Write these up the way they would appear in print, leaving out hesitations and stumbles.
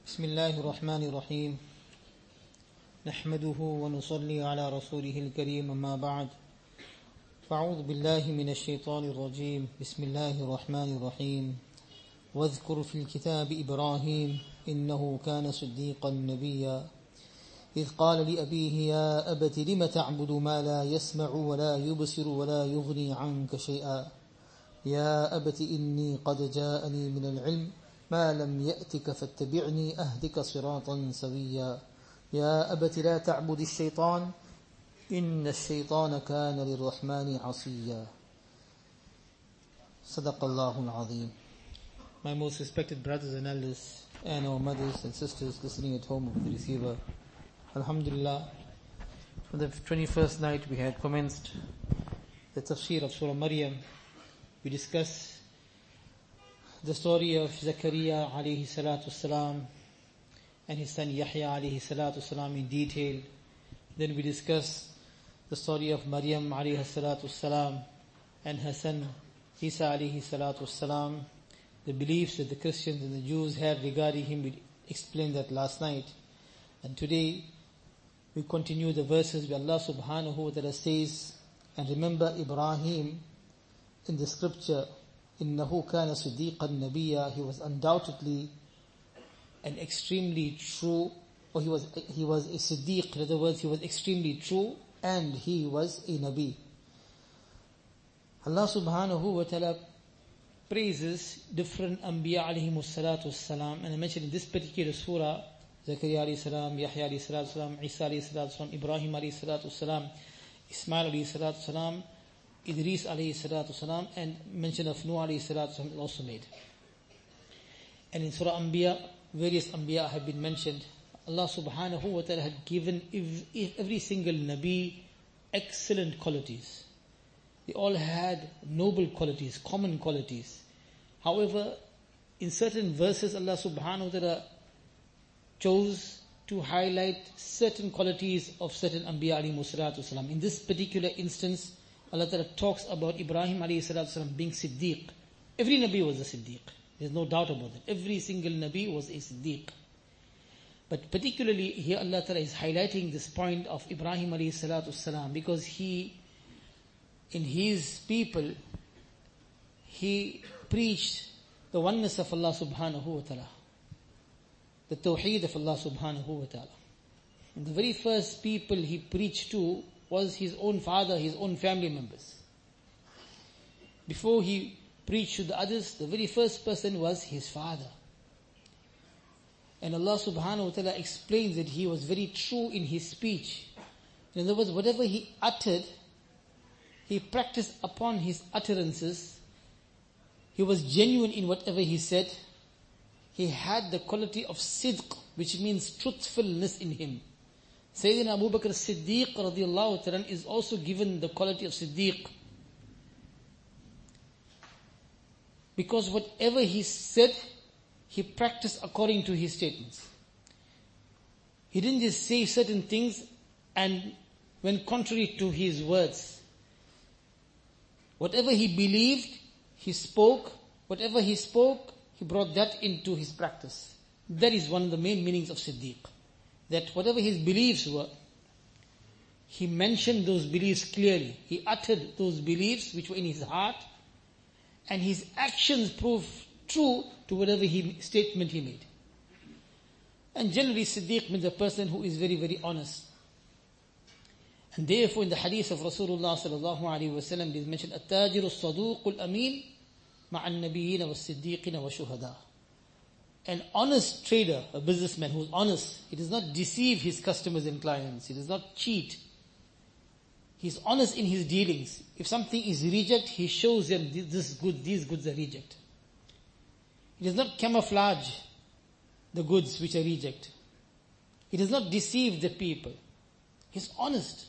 بسم الله الرحمن الرحيم نحمده ونصلي على رسوله الكريم أما بعد فأعوذ بالله من الشيطان الرجيم بسم الله الرحمن الرحيم واذكر في الكتاب إبراهيم إنه كان صديقا نبيا إذ قال لأبيه يا أبت لم تعبد ما لا يسمع ولا يبصر ولا يغني عنك شيئا يا أبت إني قد جاءني من العلم ما لم يأتك فاتبعني أهدك صراطا سويا يا أبت لا تعبد الشيطان إن الشيطان كان للرحمن عصيا صدق الله العظيم. My most respected brothers and elders and our mothers and sisters listening at home of the receiver, Alhamdulillah, from the 21st night we had commenced the tafsir of Surah Maryam. We discussed the story of Zakaria alayhi salatu salam and his son Yahya alayhi salatu salam in detail. Then we discussed the story of Maryam alayhi salatu salam and her son Isa alayhi salatu salam. The beliefs that the Christians and the Jews had regarding him, we explained that last night. And today we continue the verses where Allah subhanahu wa ta'ala says, and remember Ibrahim in the scripture, إِنَّهُ كَانَ صِدِّيقًا نَبِيًّا. He was undoubtedly an extremely true, or he was a Siddiq. In other words, he was extremely true and he was a Nabi. Allah subhanahu wa ta'ala praises different Anbiya alayhimus salatu wassalam, and I mentioned in this particular surah, Zakaria alayhi salam, Yahya alayhi salatu wassalam, Isa alayhi salatu wassalam, Ibrahim alayhi salatu wassalam, Ismail alayhi salatu wassalam, Idris alayhi salatu wasalam, and mention of Nuh alayhi salatu wasalam is also made. And in Surah Anbiya, various Anbiya have been mentioned. Allah subhanahu wa ta'ala had given every single Nabi excellent qualities. They all had noble qualities, common qualities. However, in certain verses Allah subhanahu wa ta'ala chose to highlight certain qualities of certain Anbiya alayhi salatu wasalam. In this particular instance, Allah Ta'ala talks about Ibrahim alayhi salatu wasalam being Siddiq. Every Nabi was a Siddiq. There's no doubt about that. Every single Nabi was a Siddiq. But particularly here Allah Ta'ala is highlighting this point of Ibrahim alayhi salatu wasalam because he, in his people, he preached the oneness of Allah subhanahu wa ta'ala. The tawheed of Allah subhanahu wa ta'ala. And the very first people he preached to was his own father, his own family members. Before he preached to the others, the very first person was his father. And Allah subhanahu wa ta'ala explains that he was very true in his speech. In other words, whatever he uttered, he practiced upon his utterances. He was genuine in whatever he said. He had the quality of sidq, which means truthfulness in him. Sayyidina Abu Bakr as-Siddiq radiyallahu ta'ala is also given the quality of Siddiq. Because whatever he said, he practiced according to his statements. He didn't just say certain things and went contrary to his words. Whatever he believed, he spoke. Whatever he spoke, he brought that into his practice. That is one of the main meanings of Siddiq. That whatever his beliefs were, he mentioned those beliefs clearly. He uttered those beliefs which were in his heart, and his actions proved true to whatever statement he made. And generally Siddiq means a person who is very, very honest. And therefore in the hadith of Rasulullah sallallahu alaihi wasallam it is mentioned, التاجر الصدوق الأمين مع النبيين والصديقين والشهداء. An honest trader, a businessman who is honest, he does not deceive his customers and clients. He does not cheat. He is honest in his dealings. If something is reject, he shows them this good, these goods are reject. He does not camouflage the goods which are reject. He does not deceive the people. He is honest.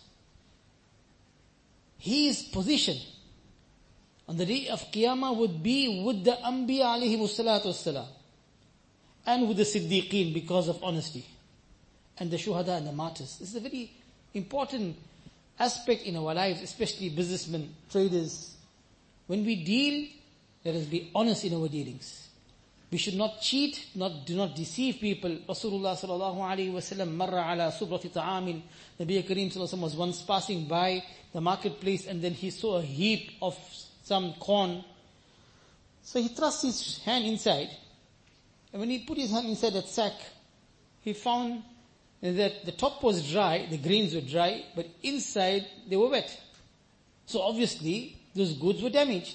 His position on the day of Qiyamah would be with the Anbiya alayhi salatu wassalam, and with the Siddiqeen because of honesty, and the Shuhada and the martyrs. This is a very important aspect in our lives, especially businessmen, traders. When we deal, let us be honest in our dealings. We should not cheat, do not deceive people. Rasulullah sallallahu alayhi wa sallam, marra ala subrati ta'amil. Nabi Kareem sallallahu alayhi wa sallam was once passing by the marketplace, and then he saw a heap of some corn. So he thrust his hand inside. And when he put his hand inside that sack, he found that the top was dry, the grains were dry, but inside they were wet. So obviously, those goods were damaged.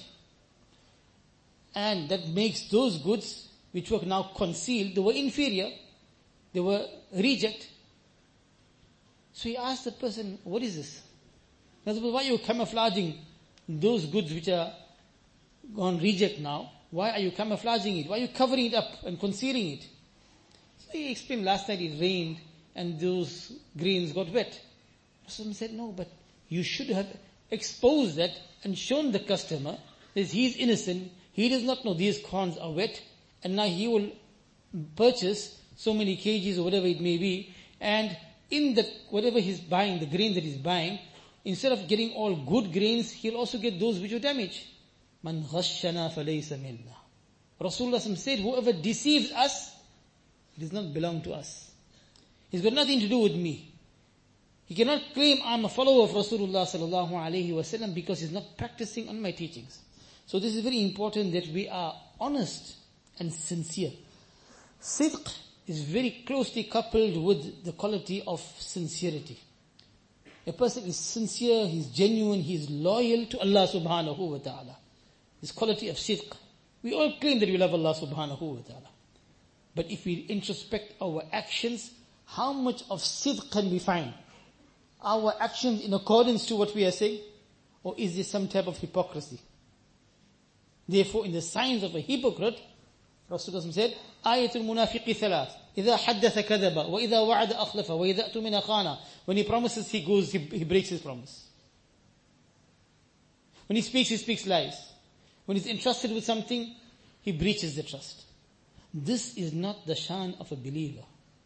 And that makes those goods, which were now concealed, they were inferior. They were reject. So he asked the person, what is this? He said, why are you camouflaging those goods which are gone reject now? Why are you camouflaging it? Why are you covering it up and concealing it? So he explained, last night it rained and those grains got wet. Rasulullah said, no, but you should have exposed that and shown the customer that he is innocent, he does not know these corns are wet, and now he will purchase so many kgs or whatever it may be, and in the whatever he's buying, the grain that he's buying, instead of getting all good grains, he'll also get those which are damaged. Man ghashana falaysa minna. Rasulullah said, whoever deceives us, it does not belong to us. He's got nothing to do with me. He cannot claim I'm a follower of Rasulullah sallallahu alaihi wasallam because he's not practicing on my teachings. So this is very important that we are honest and sincere. Sidq is very closely coupled with the quality of sincerity. A person is sincere, he's genuine, he's loyal to Allah subhanahu wa ta'ala. This quality of sidq. We all claim that we love Allah subhanahu wa ta'ala. But if we introspect our actions, how much of sidq can we find? Our actions in accordance to what we are saying? Or is this some type of hypocrisy? Therefore, in the signs of a hypocrite, Rasulullah said, Ayatul munafiqi thalath. إِذَا حَدَّثَ كَذَبَ وَإِذَا وَعَدَ أَخْلَفَ وَإِذَا أَتُمِنَ خَانَ. When he promises, he breaks his promise. When he speaks lies. When he's entrusted with something, he breaches the trust. This is not the shan of a believer.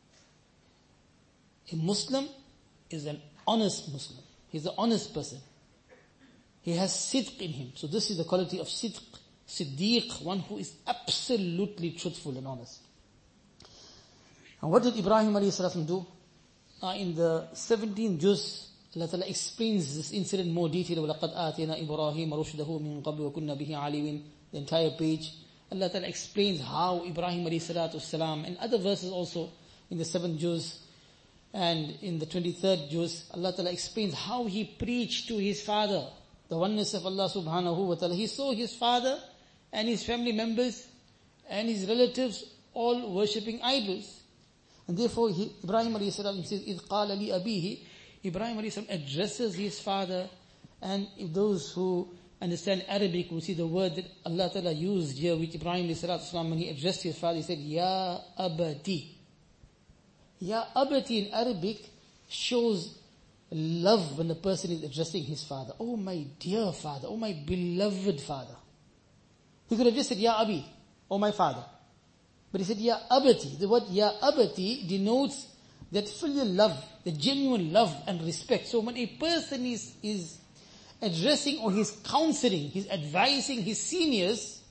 A Muslim is an honest Muslim. He's an honest person. He has sidq in him. So this is the quality of sidq. Siddiq, one who is absolutely truthful and honest. And what did Ibrahim alayhi salam do? In the 17th juz, Allah Ta'ala explains this incident in more detail. وَلَقَدْ آتِينَا إِبْرَاهِيمَ رُشْدَهُ مِنْ قَبْلِ وَكُنَّا بِهِ عَلِيمٍ. The entire page. Allah Ta'ala explains how Ibrahim alayhi salatu salam, and other verses also in the 7th juz and in the 23rd juz, Allah Ta'ala explains how he preached to his father the oneness of Allah subhanahu wa ta'ala. He saw his father and his family members and his relatives all worshipping idols. And therefore Ibrahim alayhi salam says, إِذْ قَالَ لِي أَبِيهِ. Ibrahim alayhi salam addresses his father, and if those who understand Arabic will see the word that Allah Ta'ala used here with Ibrahim alayhi salam when he addressed his father, he said, Ya abati. Ya abati in Arabic shows love when the person is addressing his father. Oh my dear father, oh my beloved father. He could have just said, Ya Abi, oh my father. But he said, Ya Abati. The word Ya Abati denotes that filial love, the genuine love and respect. So when a person is addressing or he's counseling, he's advising his seniors,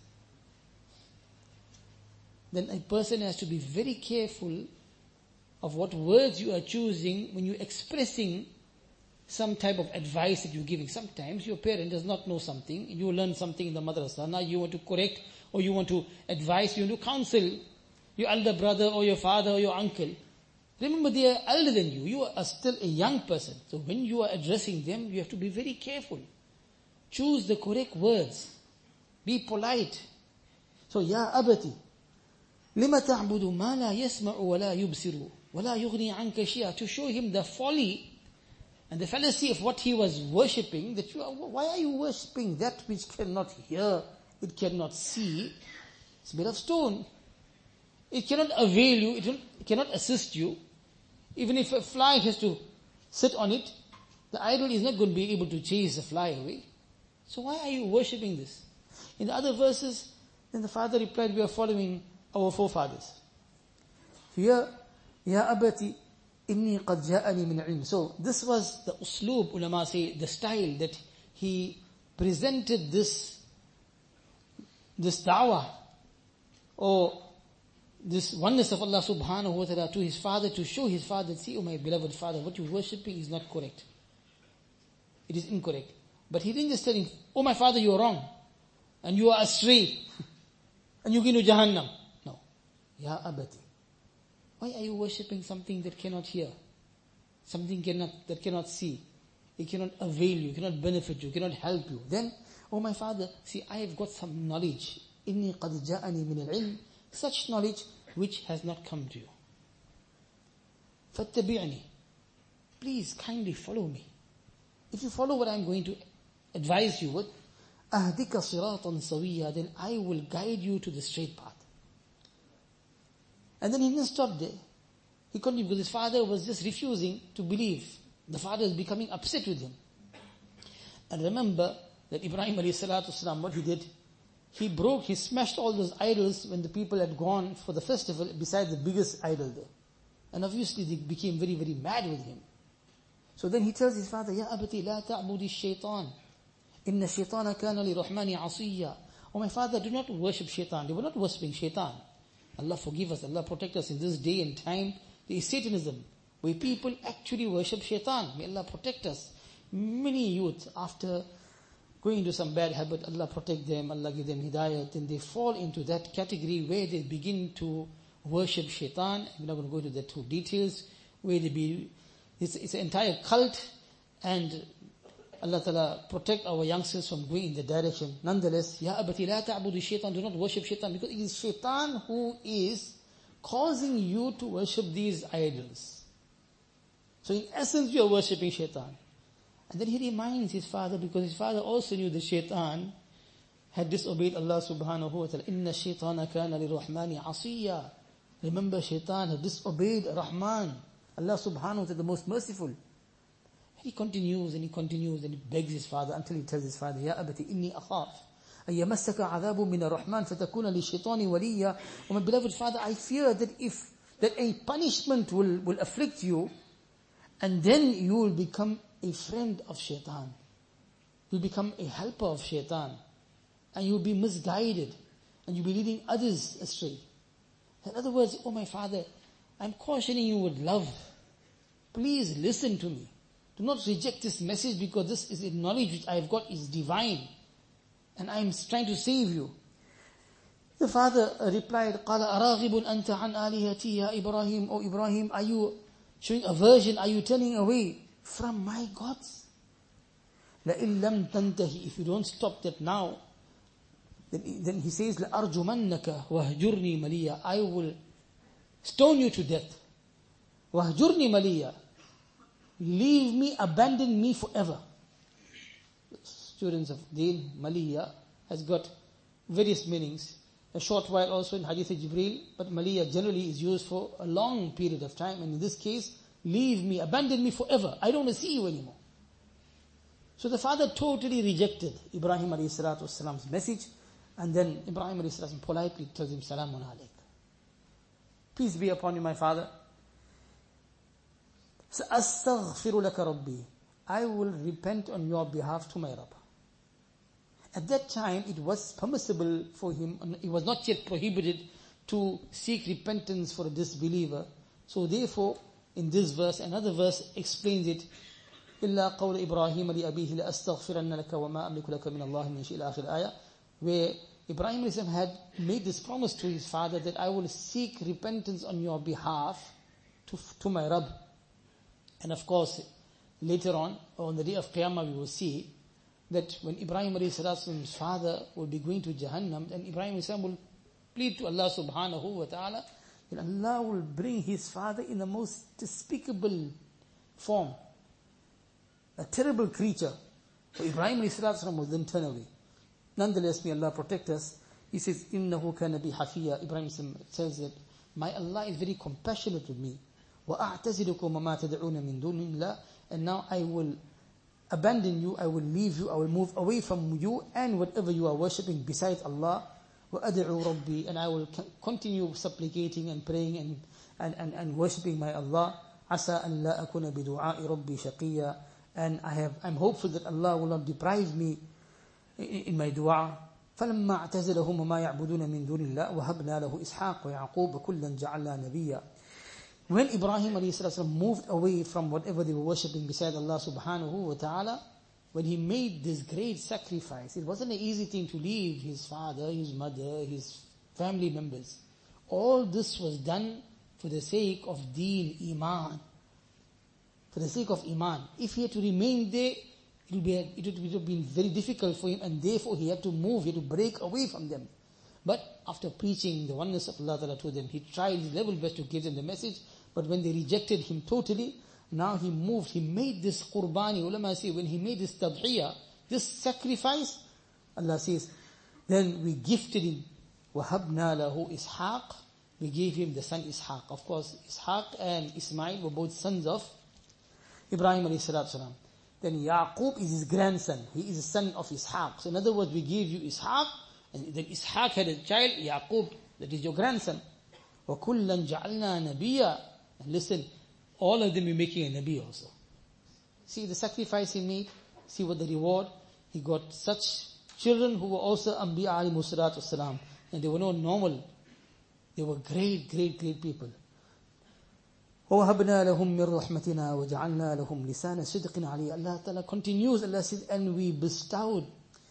then a person has to be very careful of what words you are choosing when you're expressing some type of advice that you're giving. Sometimes your parent does not know something, you learn something in the madrasa, now you want to correct, or you want to advise, you want to counsel your elder brother or your father or your uncle. Remember, they are older than you. You are still a young person. So when you are addressing them, you have to be very careful. Choose the correct words. Be polite. So, Ya Abati, لِمَ تَعْبُدُ مَا لَا يَسْمَعُ وَلَا يُبْصِرُ وَلَا يُغْنِي عَنْكَ شَيْئًا. To show him the folly and the fallacy of what he was worshipping, that why are you worshipping that which cannot hear, it cannot see, it's made of stone. It cannot avail you, it cannot assist you. Even if a fly has to sit on it, the idol is not going to be able to chase the fly away. So why are you worshipping this? In the other verses, then the father replied, we are following our forefathers. Here, Ya Abati, Inni qad ja'ani min ilm. So this was the usloob, ulama say, the style that he presented this da'wah or this oneness of Allah subhanahu wa ta'ala to his father, to show his father, see, oh my beloved father, what you're worshipping is not correct. It is incorrect. But he didn't just tell him, oh my father, you are wrong. And you are astray. And you're going to Jahannam. No. Ya abati. Why are you worshipping something that cannot hear? Something that cannot see. It cannot avail you, cannot benefit you, cannot help you. Then, oh my father, see, I have got some knowledge. Inni qad ja'ani min al-ilm. Such knowledge which has not come to you. Fattabi'ni. Please kindly follow me. If you follow what I'm going to advise you with, ahdika siratan sawiyya, then I will guide you to the straight path. And then he didn't stop there. He continued because his father was just refusing to believe. The father is becoming upset with him. And remember that Ibrahim alayhi salatu wasalam, what he did, he smashed all those idols when the people had gone for the festival beside the biggest idol there. And obviously they became very, very mad with him. So then he tells his father, Ya abati la ta'budi shaitan. Inna shaitana kana li rahmani asiyya. Oh my father, do not worship shaitan. They were not worshipping shaitan. Allah forgive us, Allah protect us in this day and time. There is Satanism, where people actually worship shaitan. May Allah protect us. Many youth, after going into some bad habit, Allah protect them, Allah give them hidayah, then they fall into that category where they begin to worship shaitan. I'm not going to go into the two details, where it's an entire cult, and Allah Ta'ala protect our youngsters from going in that direction. Nonetheless, Ya abati la ta'budu shaitan, do not worship shaitan, because it is shaitan who is causing you to worship these idols. So in essence, you are worshipping shaitan. And then he reminds his father, because his father also knew that shaitan had disobeyed Allah subhanahu wa ta'ala. Inna shaitana kana li rahmani asiyya. Remember, shaitan had disobeyed Rahman, Allah subhanahu wa ta'ala, the most merciful. And he continues and he begs his father until he tells his father, Ya abati inni akhaf an yamassaka adhabu min ar-Rahman fatakuna li shaitani waliya. Oh my beloved father, I fear that a punishment will afflict you, and then you will become a friend of shaitan. You'll become a helper of shaitan. And you'll be misguided. And you'll be leading others astray. In other words, oh my father, I'm cautioning you with love. Please listen to me. Do not reject this message, because this is a knowledge which I have got is divine. And I'm trying to save you. The father replied, قَالَ أَرَاغِبٌ أَنْتَ عَنْ آلِهَتِي يَا Ibrahim. Oh Ibrahim, are you showing aversion? Are you turning away from my gods? لَإِن لَمْ تَنْتَهِ. If you don't stop that now, then he says, لَأَرْجُمَنَّكَ وَهْجُرْنِي مَلِيًّا. I will stone you to death. وَهْجُرْنِي مَلِيًّا. Leave me, abandon me forever. Students of Deen, Maliya has got various meanings. A short while also in Hadith Jibreel, but Maliya generally is used for a long period of time. And in this case, leave me, abandon me forever. I don't want to see you anymore. So the father totally rejected Ibrahim alayhi salatu wasalam's message. And then Ibrahim alayhi salatu politely tells him, Salamun alayk. Peace be upon you, my father. سَأَسْتَغْفِرُ لَكَ رَبِّي. I will repent on your behalf to my Rabb. At that time, it was permissible for him, it was not yet prohibited to seek repentance for a disbeliever. So therefore, in this verse, another verse explains it. إِلَّا قَوْلَ إِبْرَاهِيمَ لِأَبِيهِ لَأَسْتَغْفِرَنَّ لَكَ وَمَا أَمْلِكُ لَكَ مِنَ اللَّهِ مِنْ شَيْءٍ إِلَى آخِرِ الْآيَةِ, where Ibrahim had made this promise to his father that I will seek repentance on your behalf to my Rabb. And of course, later on the day of Qiyamah, we will see that when Ibrahim a.s.'s father will be going to Jahannam, and Ibrahim a.s. will plead to Allah subhanahu wa ta'ala, that Allah will bring his father in the most despicable form. A terrible creature. So Ibrahim a.s. will then turn away. Nonetheless, may Allah protect us. He says, إِنَّهُ كَانَ بِي حَفِيًّا. Ibrahim says that, my Allah is very compassionate with me. وَأَعْتَزِلُكُمْ وَمَا تَدْعُونَ مِن دُونِ اللَّهِ. And now I will abandon you, I will leave you, I will move away from you and whatever you are worshipping besides Allah. وَأَدْعُوا رَبِّي. And I will continue supplicating and praying and worshipping my Allah. عَسَىٰ أَن لَا أَكُونَ بِدُعَاءِ رَبِّي شَقِيًّا. And I'm hopeful that Allah will not deprive me in my dua. فَلَمَّا اعْتَزَلَهُمْ وَمَا يَعْبُدُونَ مِن دُونِ اللَّهِ وَهَبْنَا لَهُ إِسْحَاقَ وَيَعْقُوبَ كُلًّا جَعَلْنَا نَبِيًّا. When Ibrahim ﷺ moved away from whatever they were worshipping beside Allah subhanahu wa ta'ala, when he made this great sacrifice, it wasn't an easy thing to leave his father, his mother, his family members. All this was done for the sake of deen, iman. For the sake of iman. If he had to remain there, it would have been very difficult for him, and therefore he had to move, he had to break away from them. But after preaching the oneness of Allah Ta'ala to them, he tried his level best to give them the message, but when they rejected him totally, now he moved, he made this qurbani. Ulama say, when he made this tadhiyah, this sacrifice, Allah says, then we gifted him, وَهَبْنَا لَهُ إِسْحَاقَ, we gave him the son Ishaq. Of course, Ishaq and Ismail were both sons of Ibrahim alayhi salatu salam. Then Yaqub is his grandson. He is the son of Ishaq. So in other words, we gave you Ishaq, and then Ishaq had a child, Yaqub, that is your grandson. وَكُلًّا جَعَلْنَا نَبِيًّا. And listen, all of them are making a Nabi also. See the sacrifice he made, see what the reward. He got such children who were also Anbiya alayhimu salatu wasalam. And they were not normal. They were great, great, great people. وَوَهَبْنَا لَهُم مِّن رَحْمَتِنَا وَجَعَلْنَا لَهُمْ لِسَانَ صِدْقٍ عَلِيًّا. Allah Ta'ala continues, Allah says, and we bestowed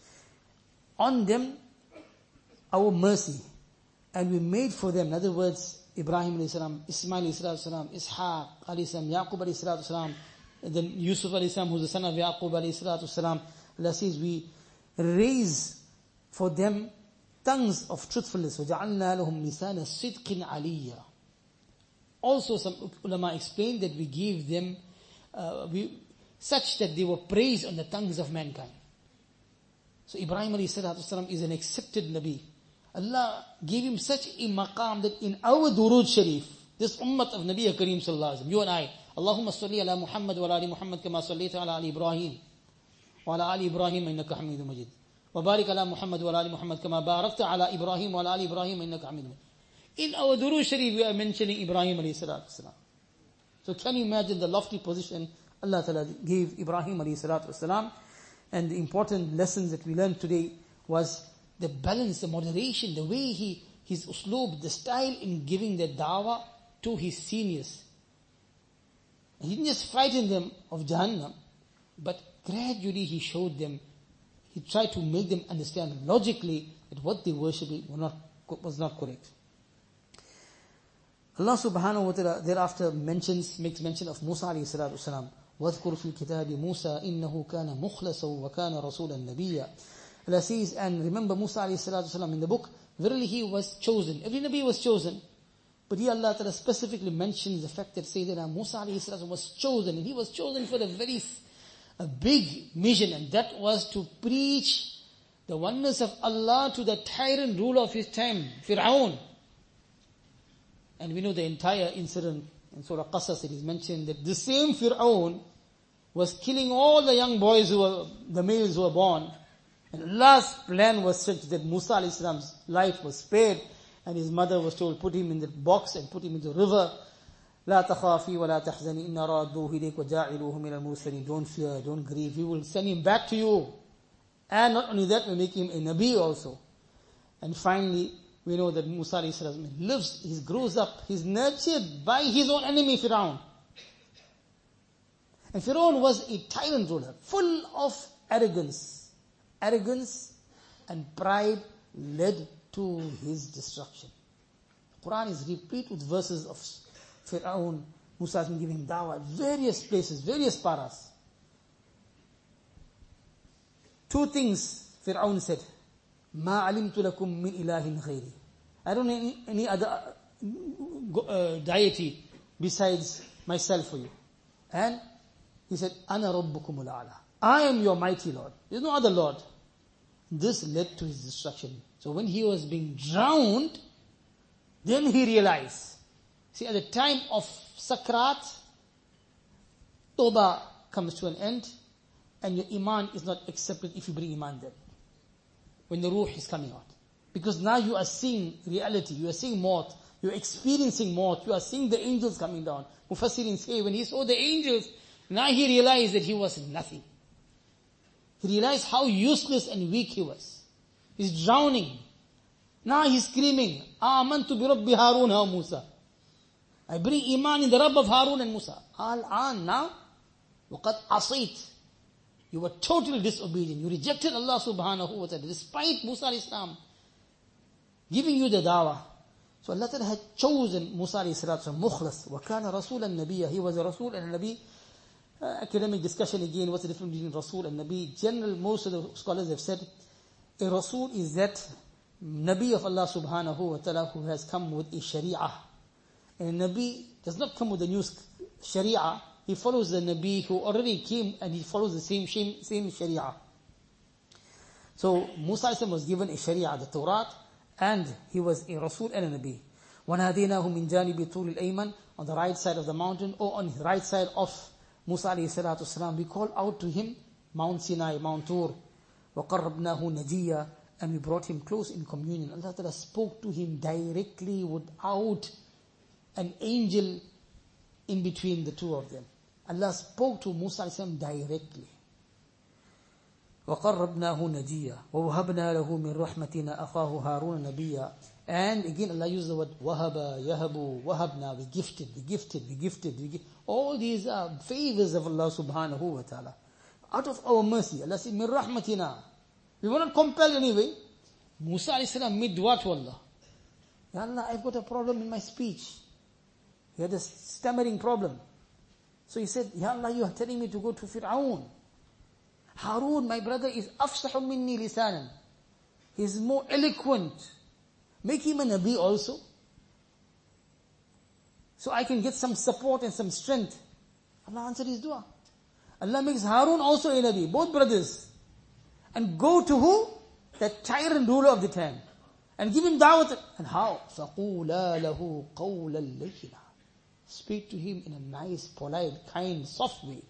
on them our mercy. And we made for them, in other words, Ibrahim alayhi salam, Ismail alayhi salam, Ishaq alayhi salam, Yaqub alayhi salam, and then Yusuf alayhi salam, who's the son of Yaqub alayhi salam. Allah says, we raise for them tongues of truthfulness. وَجَعَلْنَا لَهُمْ لِسَانَ صِدْقٍ عَلِيًّا. Also some ulama explained that we gave them such that they were praised on the tongues of mankind. So Ibrahim alayhi salatu salam is an accepted Nabi. Allah gave him such a maqam that in our Durood Sharif, this ummat of Nabi Kareem sallallahu alaihi wasallam, you and I, Allahumma salli ala Muhammad wa ala ali Muhammad kama sallaita ala ali Ibrahim wa ala ali Ibrahim innaka Hamidum Majid. Wa barik ala Muhammad wa ala ali Muhammad kama barakta ala Ibrahim wa ala ali Ibrahim innaka Hamidum Majid. In our Durood Sharif, we are mentioning Ibrahim alayhi salatu salam. So can you imagine the lofty position Allah Ta'ala gave Ibrahim alayhi salatu salam? And the important lessons that we learned today was the balance, the moderation, the way his usloob, the style in giving the dawah to his seniors. He didn't just frighten them of Jahannam, but gradually he showed them, he tried to make them understand logically that what they worshipping was not correct. Allah subhanahu wa ta'ala thereafter makes mention of Musa alayhi salatu wasalam. وَاذْكُرْ فِي الْكِتَابِ مُوسَى إِنَّهُ كَانَ مُخْلَصًا وَكَانَ رَسُولًا نَبِيًّا. Allah says, and remember Musa alayhi salatu wasalam in the book, verily he was chosen. Every Nabi was chosen. But here Allah Ta'ala specifically mentions the fact that Sayyidina Musa alayhi salatu was chosen. And he was chosen for a big mission, and that was to preach the oneness of Allah to the tyrant ruler of his time, Fir'aun. And we know the entire incident in Surah Qasas. It is mentioned that the same Fir'aun was killing all the young boys the males who were born. And Allah's plan was such that Musa alayhi salam's life was spared, and his mother was told, put him in the box and put him in the river. لا تخافي ولا تحزني إن رادوه إليك وجاعلوه من المرسلين. Don't fear, don't grieve. We will send him back to you. And not only that, we make him a Nabi also. And finally, we know that Musa alayhi salam lives, he grows up, he's nurtured by his own enemy, Fir'aun. And Fir'aun was a tyrant ruler, full of arrogance. Arrogance and pride led to his destruction. The Quran is replete with verses of Fir'aun. Musa has been giving dawah at various places, various paras. Two things Fir'aun said. مَا عَلِمْتُ لَكُم مِّنْ إِلَهٍ غَيْرِي. I don't know any other deity besides myself for you. And he said, أَنَا رَبُّكُمُ الْأَعْلَى. I am your mighty Lord. There is no other Lord. This led to his destruction. So when he was being drowned, then he realized. See, at the time of Sakrat, Tawbah comes to an end, and your Iman is not accepted if you bring Iman then. When the Ruh is coming out. Because now you are seeing reality, you are seeing Maut, you are experiencing Maut, you are seeing the angels coming down. Mufassirin say, when he saw the angels, now he realized that he was nothing. He realized how useless and weak he was. He's drowning. Now he's screaming, Amantu bi Rabbi Harun wa Musa. I bring Iman in the Rabb of Harun and Musa. Al-an now, وَقَدْ عَصَيْتِ. You were totally disobedient. You rejected Allah subhanahu wa ta'ala, despite Musa alayhi salam giving you the dawah. So Allah Ta'ala had chosen Musa alayhi salatu mukhlas. وَكَانَ رَسُولًا نَبِيًّا. He was a Rasul and a Nabi. Academic discussion again, what's the difference between Rasul and Nabi? General, most of the scholars have said, a Rasul is that Nabi of Allah subhanahu wa ta'ala who has come with a Sharia. And a Nabi does not come with a new Sharia. He follows the Nabi who already came and he follows the same Sharia. So Musa was given a Sharia, the Torah, and he was a Rasul and a Nabi. وَنَادِينَاهُ مِنْ جَانِبِ طُولِ الْأَيْمَنِ. On the right side of the mountain, or on the right side of Musa alayhi salatu wasalam, we called out to him Mount Sinai, Mount Tur. وَقَرَّبْنَاهُ نَجِيًّا. And we brought him close in communion. Allah Ta'ala spoke to him directly without an angel in between the two of them. Allah spoke to Musa alayhi salam directly. وَقَرَّبْنَاهُ نَجِيًّا وَوَهَبْنَا لَهُ مِنْ رَحْمَتِنَا أَخَاهُ هَارُونَ نَبِيًّا. And again Allah used the word wahaba, yahabu, wahabna, we gifted. All these are favors of Allah subhanahu wa ta'ala. Out of our mercy, Allah said, مِنْ رَحْمَتِنَا. We were not compelled anyway. Musa alayhi salam made dua to Allah. Ya Allah, I've got a problem in my speech. He had a stammering problem. So he said, Ya Allah, you are telling me to go to Fir'aun. Harun, my brother, is afsahu minni lisanan. He is more eloquent. Make him a Nabi also. So I can get some support and some strength. Allah answered his dua. Allah makes Harun also a Nabi, both brothers. And go to who? That tyrant ruler of the time. And give him da'wat. And how? فَقُولَا لَهُ قَوْلًا لَيِّنًا. Speak to him in a nice, polite, kind, soft way.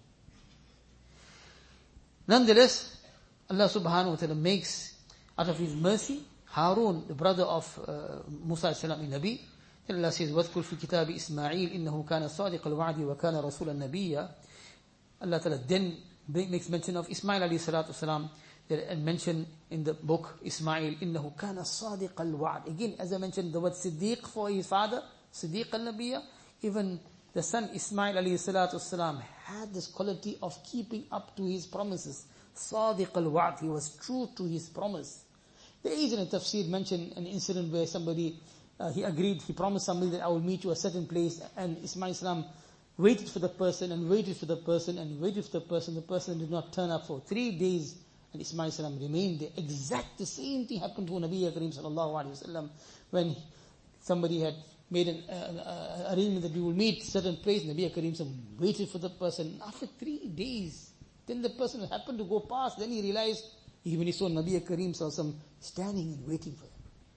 Nonetheless, Allah subhanahu wa ta'ala makes, out of His mercy, Harun, the brother of Musa alayhi salam, a Nabi. Allah says, وَذْكُرْ فِي كِتَابِ إِسْمَاعِيلِ إِنَّهُ كَانَ صَادِقَ الْوَعْدِ وَكَانَ رَسُولًا نَبِيًّا. Allah Ta'ala then makes mention of Ismail alayhi salatu salam, and mention in the book Ismail, إِنَّهُ كَانَ صَادِقَ الْوَعْدِ. Again, as I mentioned, the word Siddiq for his father, Siddiq al-Nabiyya, even the son Ismail alayhi salatu salam had this quality of keeping up to his promises. Sadiq al-wa'd, he was true to his promise. There is in a tafsir mentioned an incident where somebody, he promised somebody that I will meet you at a certain place, and Ismail salam waited for the person and waited for the person and waited for the person. The person did not turn up for 3 days, and Ismail salam remained there. Exact the same thing happened to Nabi Kareem sallallahu alaihi wasallam when somebody had made an arrangement that we will meet certain place. Nabi Kareem salam waited for the person. After 3 days, then the person happened to go past. Then he realized, when he saw Nabi Kareem sallam standing and waiting for him.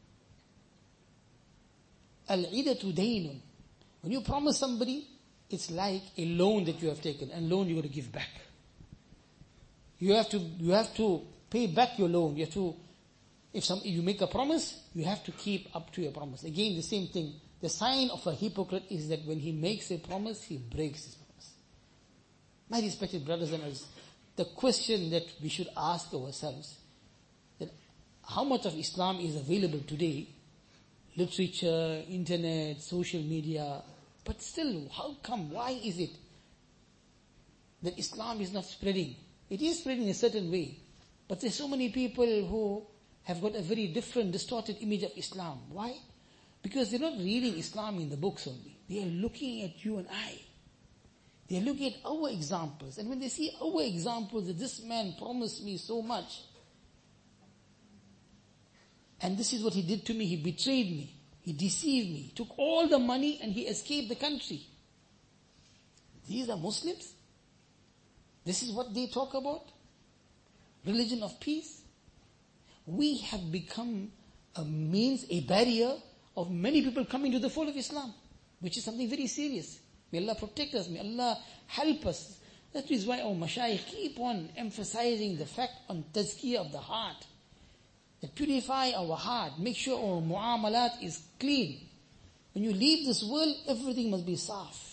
Al-idatu daynun. When you promise somebody, it's like a loan that you have taken, and loan you got to give back. You have to pay back your loan. You have to, if you make a promise, you have to keep up to your promise. Again, the same thing. The sign of a hypocrite is that when he makes a promise, he breaks his promise. My respected brothers and sisters, the question that we should ask ourselves, that how much of Islam is available today, literature, internet, social media, but still, how come, why is it that Islam is not spreading? It is spreading in a certain way, but there's so many people who have got a very different, distorted image of Islam. Why? Because they're not reading Islam in the books only. They are looking at you and I. They are looking at our examples. And when they see our examples, that this man promised me so much, and this is what he did to me, he betrayed me, he deceived me, he took all the money and he escaped the country. These are Muslims? This is what they talk about? Religion of peace? We have become a means, a barrier of many people coming to the fold of Islam, which is something very serious. May Allah protect us, may Allah help us. That is why our mashayikh keep on emphasizing the fact on tazkiyah of the heart. That purify our heart, make sure our mu'amalat is clean. When you leave this world, everything must be saf.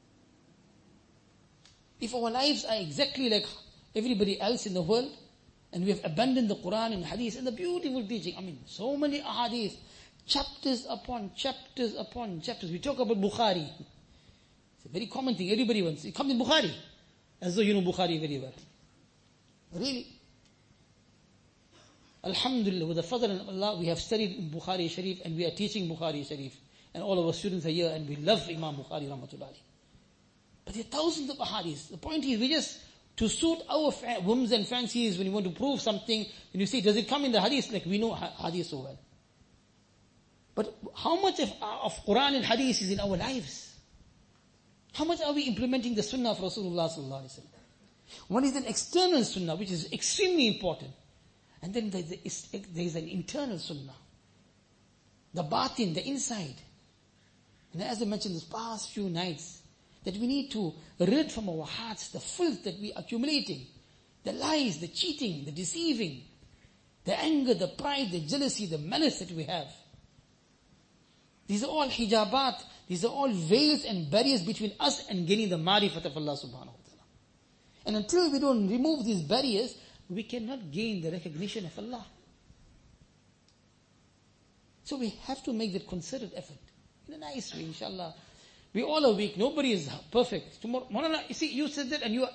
If our lives are exactly like everybody else in the world, And we have abandoned the Quran and Hadith and the beautiful teaching. I mean, so many ahadith, chapters upon chapters upon chapters. We talk about Bukhari. It's a very common thing. Everybody wants. It comes in Bukhari. As though you know Bukhari very well. Really. Alhamdulillah, with the fadl of Allah, we have studied in Bukhari Sharif and we are teaching Bukhari Sharif. And all of our students are here and we love Imam Bukhari Rahmatullah. But there are thousands of ahadith. The point is, we just, to suit our whims and fancies, when you want to prove something, and you say, does it come in the hadith? Like we know hadith so well. But how much of Quran and hadith is in our lives? How much are we implementing the sunnah of Rasulullah sallallahu alaihi wasallam? One is an external sunnah, which is extremely important. And then there is an internal sunnah. The batin, the inside. And as I mentioned this past few nights, that we need to rid from our hearts the filth that we are accumulating. The lies, the cheating, the deceiving, the anger, the pride, the jealousy, the malice that we have. These are all hijabat. These are all veils and barriers between us and gaining the marifat of Allah subhanahu wa ta'ala. And until we don't remove these barriers, we cannot gain the recognition of Allah. So we have to make that concerted effort. In a nice way, inshallah. We all are weak. Nobody is perfect. Tomorrow, you see, you said that and you are...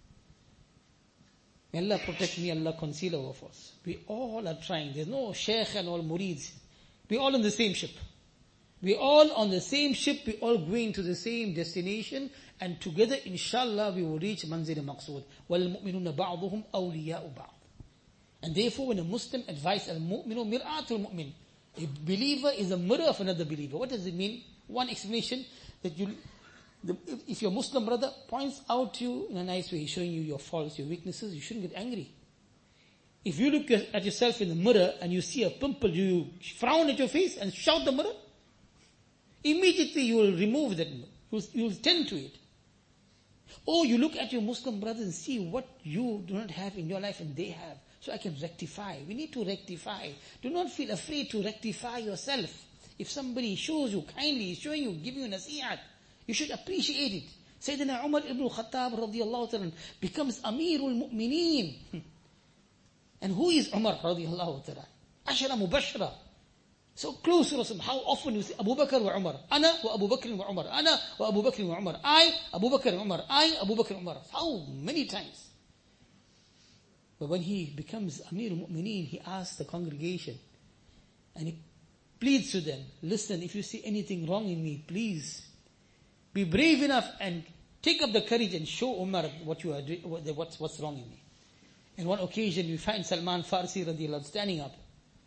May Allah protect me, Allah conceal our faults. We all are trying. There's no sheikh and all murids. We all on the same ship. We all on the same ship. We all going to the same destination. And together, inshallah, we will reach manzil maqsood. وَالْمُؤْمِنُونَ بَعْضُهُمْ أَوْلِيَاءُ بَعْضٍ. And therefore, when a Muslim advises, al-mu'minu mir'atul mu'min. A believer is a mirror of another believer. What does it mean? One explanation, that if your Muslim brother points out to you in a nice way, he's showing you your faults, your weaknesses, you shouldn't get angry. If you look at yourself in the mirror and you see a pimple, you frown at your face and shout the mirror, immediately you will remove that mirror. You will tend to it. Or you look at your Muslim brothers and see what you do not have in your life and they have. So I can rectify. We need to rectify. Do not feel afraid to rectify yourself. If somebody shows you kindly, is showing you, giving you nasihat, you should appreciate it. Sayyidina Umar ibn Khattab radiyallahu ta'ala becomes Amirul Mu'mineen. And who is Umar radiyallahu ta'ala? Ashara Mubashara. So close to Rasul. How often you say Abu Bakr wa Umar? Ana wa Abu Bakr wa Umar. Ana wa Abu Bakr wa Umar. I, Abu Bakr wa Umar. I, Abu Bakr wa Umar. How many times? But when he becomes Amirul Mu'mineen, he asks the congregation and he pleads to them, listen, if you see anything wrong in me, please be brave enough and take up the courage and show Umar what you are doing, what's wrong in me. In one occasion, we find Salman Farsi radiallahu standing up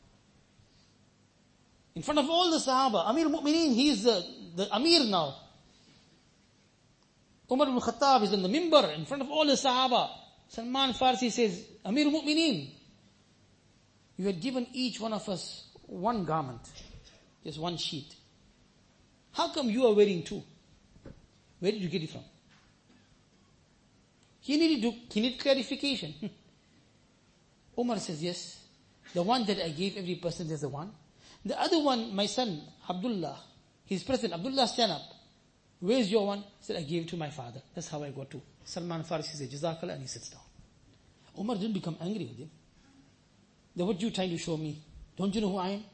in front of all the Sahaba. Amir Mu'mineen, he is the Amir now. Umar ibn Khattab is on the mimbar in front of all the Sahaba. Salman Farsi says, Amir Mu'mineen, you had given each one of us one garment, just one sheet. How come you are wearing two? Where did you get it from? He needed clarification. Umar says, yes, the one that I gave every person, there's the one. The other one, my son, Abdullah, he's present. Abdullah, stand up. Where's your one? He said, I gave it to my father. That's how I got two. Salman Farsi says, Jazakallah, and he sits down. Umar didn't become angry with him. Then what are you trying to show me? Don't you know who I am?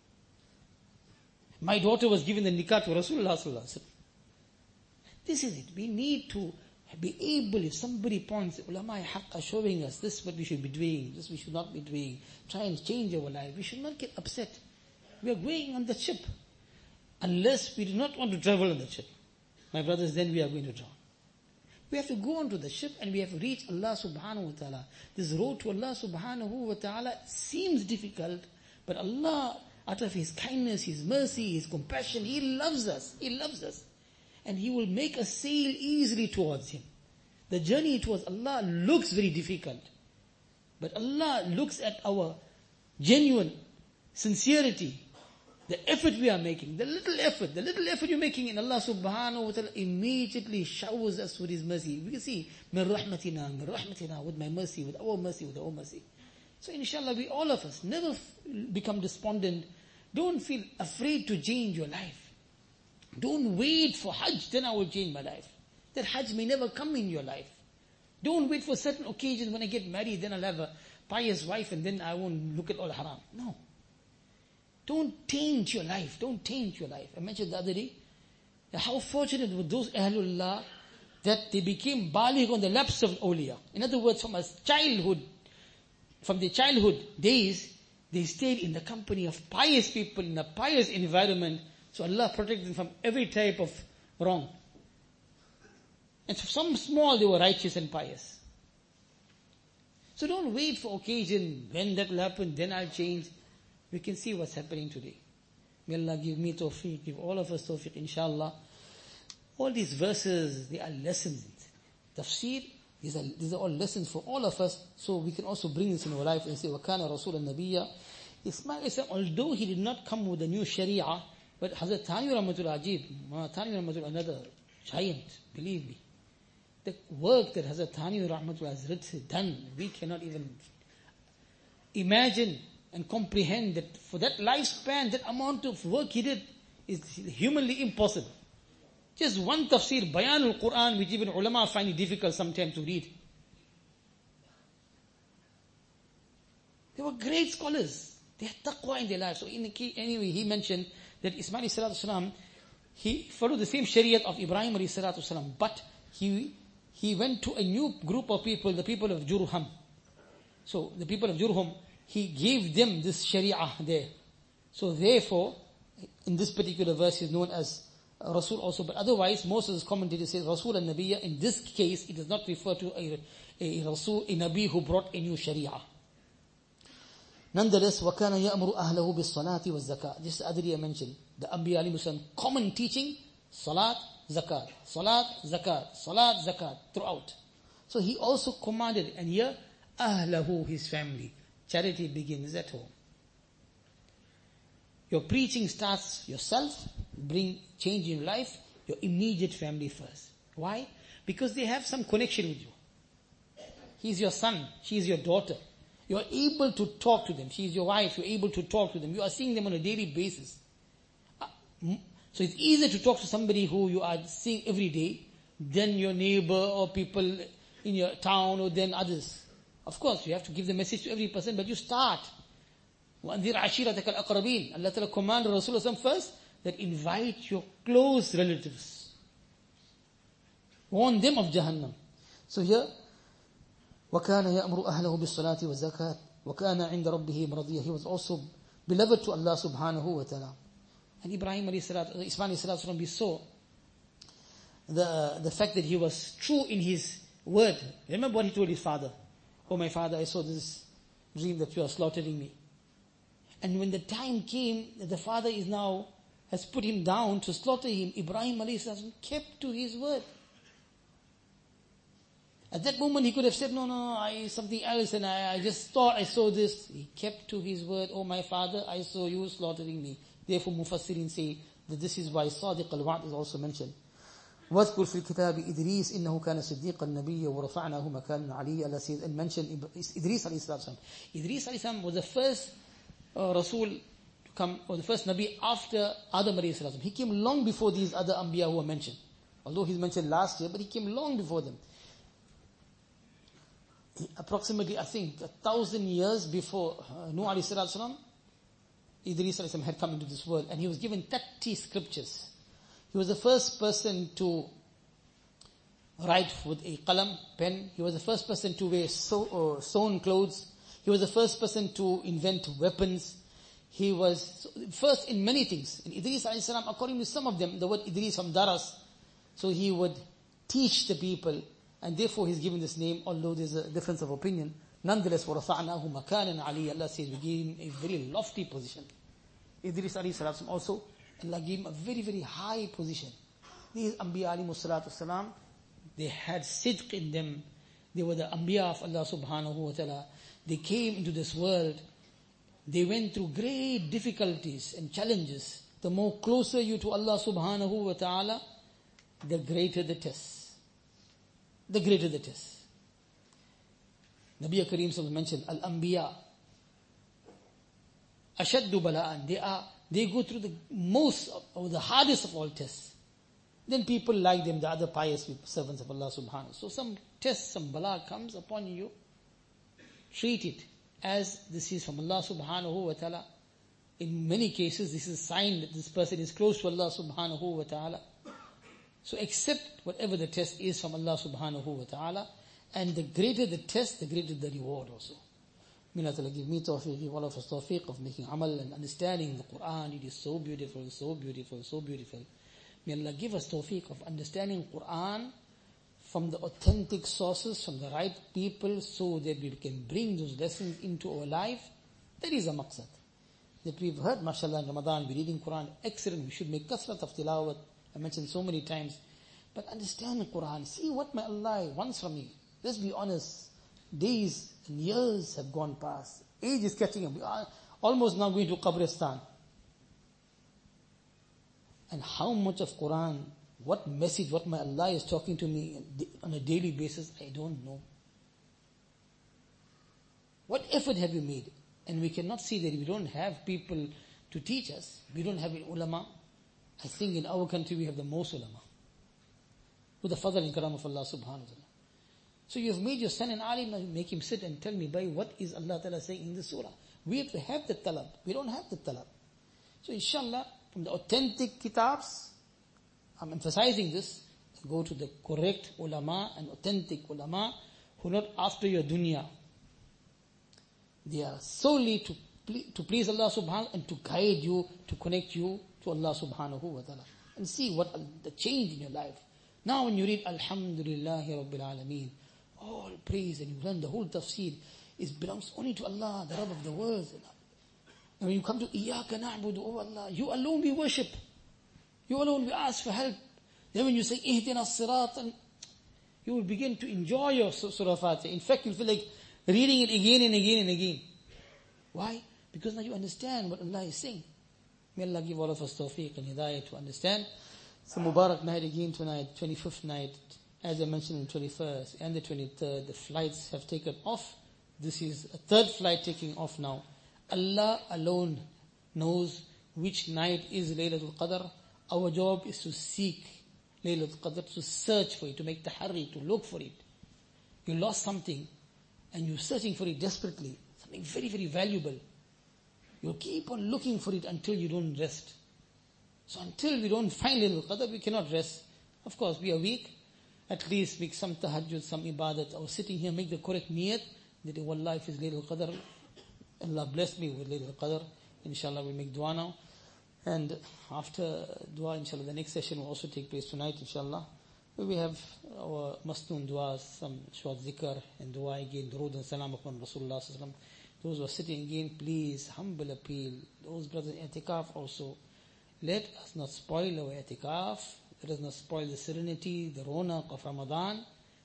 My daughter was given the nikah to Rasulullah sallallahu alaihi wasallam. This is it. We need to be able, if somebody points, ulama haqq are showing us this is what we should be doing, this we should not be doing, try and change our life. We should not get upset. We are going on the ship. Unless we do not want to travel on the ship. My brothers, then we are going to drown. We have to go onto the ship and we have to reach Allah subhanahu wa ta'ala. This road to Allah subhanahu wa ta'ala seems difficult, but Allah, out of His kindness, His mercy, His compassion, He loves us. He loves us. And He will make us sail easily towards Him. The journey towards Allah looks very difficult. But Allah looks at our genuine sincerity, the effort we are making, the little effort you're making in Allah subhanahu wa ta'ala immediately showers us with His mercy. We can see, min rahmatina, with my mercy, with our mercy, with our mercy. So inshallah, we all of us never become despondent. Don't feel afraid to change your life. Don't wait for Hajj, then I will change my life. That Hajj may never come in your life. Don't wait for certain occasions when I get married, then I'll have a pious wife and then I won't look at all haram. No. Don't taint your life. Don't taint your life. I mentioned the other day, how fortunate were those Ahlullah that they became baligh on the laps of awliya. In other words, from their childhood days, they stayed in the company of pious people, in a pious environment. So Allah protected them from every type of wrong. And so some small, they were righteous and pious. So don't wait for occasion, when that will happen, then I'll change. We can see what's happening today. May Allah give me tawfiq, give all of us tawfiq, inshallah. All these verses, they are lessons. Tafsir, these are all lessons for all of us, so we can also bring this in our life and say, وَكَانَ رَسُولَ النَّبِيَّ Ismail, although he did not come with a new sharia, but Hazrat Thani Rahmatul Ajib, Thani Rahmatul, another giant, believe me. The work that Hazrat Thani Rahmatul has done, we cannot even imagine and comprehend that for that lifespan, that amount of work he did is humanly impossible. Just one tafsir, Bayanul Quran, which even ulama find it difficult sometimes to read. They were great scholars. They had taqwa in their lives. So anyway, he mentioned that Ismail salatu salam, he followed the same shariat of Ibrahim salatu salam, but he went to a new group of people, the people of Jurham. So the people of Jurham, he gave them this sharia there. So therefore, in this particular verse, he is known as Rasul also. But otherwise, most of the commentators say Rasul and Nabiya. In this case, it does not refer to a Rasul, a Nabi who brought a new sharia. Nonetheless, وَكَانَ يَأْمُرُ أَهْلَهُ بِالصَّلَاةِ وَالزَّكَاةِ. Just Adri mentioned, the Anbiya alayhi salam, common teaching, salat, zakat, salat, zakat, salat, zakat, throughout. So he also commanded, and here, أهله, his family. Charity begins at home. Your preaching starts yourself, bring change in life, your immediate family first. Why? Because they have some connection with you. He's your son, she is your daughter. You are able to talk to them. She is your wife, you are able to talk to them. You are seeing them on a daily basis. So it's easier to talk to somebody who you are seeing every day than your neighbor or people in your town or than others. Of course, you have to give the message to every person, but you start. وَأَنذِرْ عَشِيرَتَكَ الْأَقْرَبِينَ. Allah Ta'ala commanded Rasulullah first that invite your close relatives. Warn them of Jahannam. So here, وَكَانَ يَأْمُرُ أَهْلَهُ بِالصَّلَاةِ وَالزَّكَاةِ وَكَانَ عِنْدَ رَبِّهِ مَرَضِيًّا. He was also beloved to Allah subhanahu wa ta'ala. And Ibrahim Ismail alayhi salatu, we saw the fact that he was true in his word. Remember what he told his father? Oh my father, I saw this dream that you are slaughtering me. And when the time came that the father has put him down to slaughter him, Ibrahim alayhi salam kept to his word. At that moment he could have said, no, something else, and I just thought I saw this. He kept to his word. Oh my father, I saw you slaughtering me. Therefore Mufassirin say that this is why Sadiq al-Wa'd is also mentioned. وَاذْكُرْ فِي الْكِتَابِ إِدْرِيسَ إِنَّهُ كَانَ صِدِّيقًا نَبِيًّا وَرَفَعْنَاهُ مَكَانًا عَلِيًّا. Allah says and mentioned Idris alayhi salam. Idris alayhi salam was the first Rasul to come, or the first Nabi after Adam alayhi salam. He came long before these other Anbiya who were mentioned. Although he's mentioned last year, but he came long before them. Approximately, I think, 1,000 years before Nuh alayhi salam, Idris alayhi salam had come into this world, and he was given 30 scriptures. He was the first person to write with a qalam, pen. He was the first person to wear sewn clothes. He was the first person to invent weapons. He was first in many things. In Idris alayhi salam, according to some of them, the word Idris from Daras. So he would teach the people, and therefore he's given this name, although there's a difference of opinion. Nonetheless, وَرَفَعْنَاهُ مَكَانًا عَلِيًّا. Allah says we gave him a very lofty position. Idris alayhi salam also, Allah gave him a very, very high position. These Anbiya alayhi salatu salam, they had sidq in them. They were the Anbiya of Allah subhanahu wa ta'ala. They came into this world. They went through great difficulties and challenges. The more closer you to Allah subhanahu wa ta'ala, the greater the test. The greater the test. Nabi Kareem sallallahu mentioned, Al-Anbiya ashaddu bala'an. They go through the most, or the hardest of all tests. Then people like them, the other pious people, servants of Allah subhanahu. So some test, some bala comes upon you, treat it. as this is from Allah subhanahu wa ta'ala. In many cases, this is a sign that this person is close to Allah subhanahu wa ta'ala. So accept whatever the test is from Allah subhanahu wa ta'ala, and the greater the test, the greater the reward also. May Allah give me tawfiq, give all of us tawfiq of making amal and understanding the Quran. It is so beautiful, so beautiful, so beautiful. May Allah give us tawfiq of understanding Quran from the authentic sources, from the right people, so that we can bring those lessons into our life. That is a maqsad. That we've heard, mashallah, in Ramadan, we're reading Quran, excellent. We should make kasrat of tilawat. I mentioned so many times. But understand the Quran. See what my Allah wants from me. Let's be honest. Days and years have gone past. Age is catching up. We are almost now going to Qabristan. And how much of Quran, what message, what my Allah is talking to me on a daily basis, I don't know. What effort have you made? And we cannot see that we don't have people to teach us. We don't have ulama. I think in our country we have the most ulama. With the fadl and karam of Allah subhanahu wa ta'ala. So you have made your son an alim, now you make him sit and tell me, by what is Allah ta'ala saying in the surah? We have to have the talab. We don't have the talab. So inshallah, from the authentic kitabs, I'm emphasizing this, go to the correct ulama and authentic ulama who are not after your dunya. They are solely to please Allah subhanahu wa ta'ala and to guide you, to connect you to Allah subhanahu wa ta'ala. And see what the change in your life. Now when you read Alhamdulillahi Rabbil Alameen, all praise, and you learn the whole tafsir, it belongs only to Allah, the Rabb of the worlds. And when you come to Iyaka na'budu, oh Allah, you alone we worship. You alone we ask for help. Then when you say Ihdina as-sirat, you will begin to enjoy your Surah Fatiha. In fact, you'll feel like reading it again and again and again. Why? Because now you understand what Allah is saying. May Allah give all of us tawfiq and hidayah to understand. It's a Mubarak night again tonight, 25th night. As I mentioned, the 21st and the 23rd, the flights have taken off. This is a third flight taking off now. Allah alone knows which night is Laylatul Qadr. Our job is to seek Laylatul Qadr, to search for it, to make tahari, to look for it. You lost something and you're searching for it desperately. Something very, very valuable. You'll keep on looking for it until you don't rest. So until we don't find Laylatul Qadr, we cannot rest. Of course, we are weak. At least make some tahajjud, some ibadat, or sitting here, make the correct niyat, that our life is Laylatul Qadr. Allah bless me with Laylatul Qadr. Inshallah, we'll make dua now. And after dua, inshallah, the next session will also take place tonight, inshallah. We have our masnoon duas, some short zikr and dua again, durood and salam upon Rasulullah sallallahu alaihi wasallam. Those who are sitting again, please, humble appeal. Those brothers in i'tikaf also, let us not spoil our i'tikaf. Let us not spoil the serenity, the ronaq of Ramadan.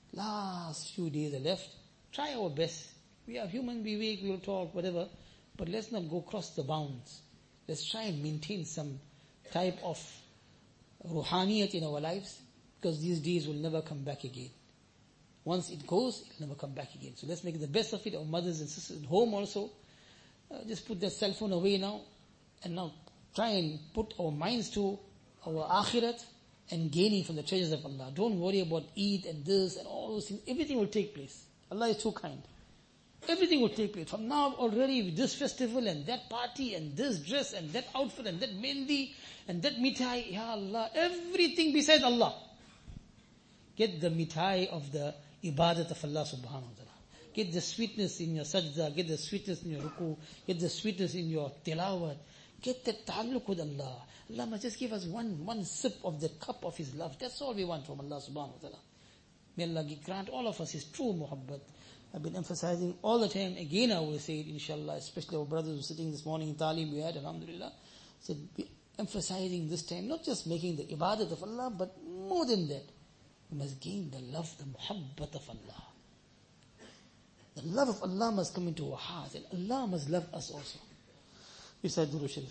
Last few days are left. Try our best. We are human, we weak, we will talk, whatever. But let's not go cross the bounds. Let's try and maintain some type of ruhaniyat in our lives. Because these days will never come back again. Once it goes, it will never come back again. So let's make the best of it. Our mothers and sisters at home also, just put their cell phone away now. And now try and put our minds to our akhirat and gaining from the treasures of Allah. Don't worry about Eid and this and all those things. Everything will take place. Allah is too kind. Everything will take place. From now already with this festival and that party and this dress and that outfit and that mehndi and that mithai. Ya Allah, everything besides Allah. Get the mithai of the ibadat of Allah subhanahu wa ta'ala. Get the sweetness in your sajda, get the sweetness in your ruku, get the sweetness in your tilawat. Get that ta'alluq with Allah. Allah must just give us one sip of the cup of His love. That's all we want from Allah subhanahu wa ta'ala. May Allah grant all of us His true muhabbat. I've been emphasizing all the time, again I will say it inshallah, especially our brothers who are sitting this morning in Talim we had, alhamdulillah. So emphasizing this time, not just making the ibadat of Allah, but more than that. We must gain the love, the muhabbat of Allah. The love of Allah must come into our hearts, and Allah must love us also. Recite Durood Sharif.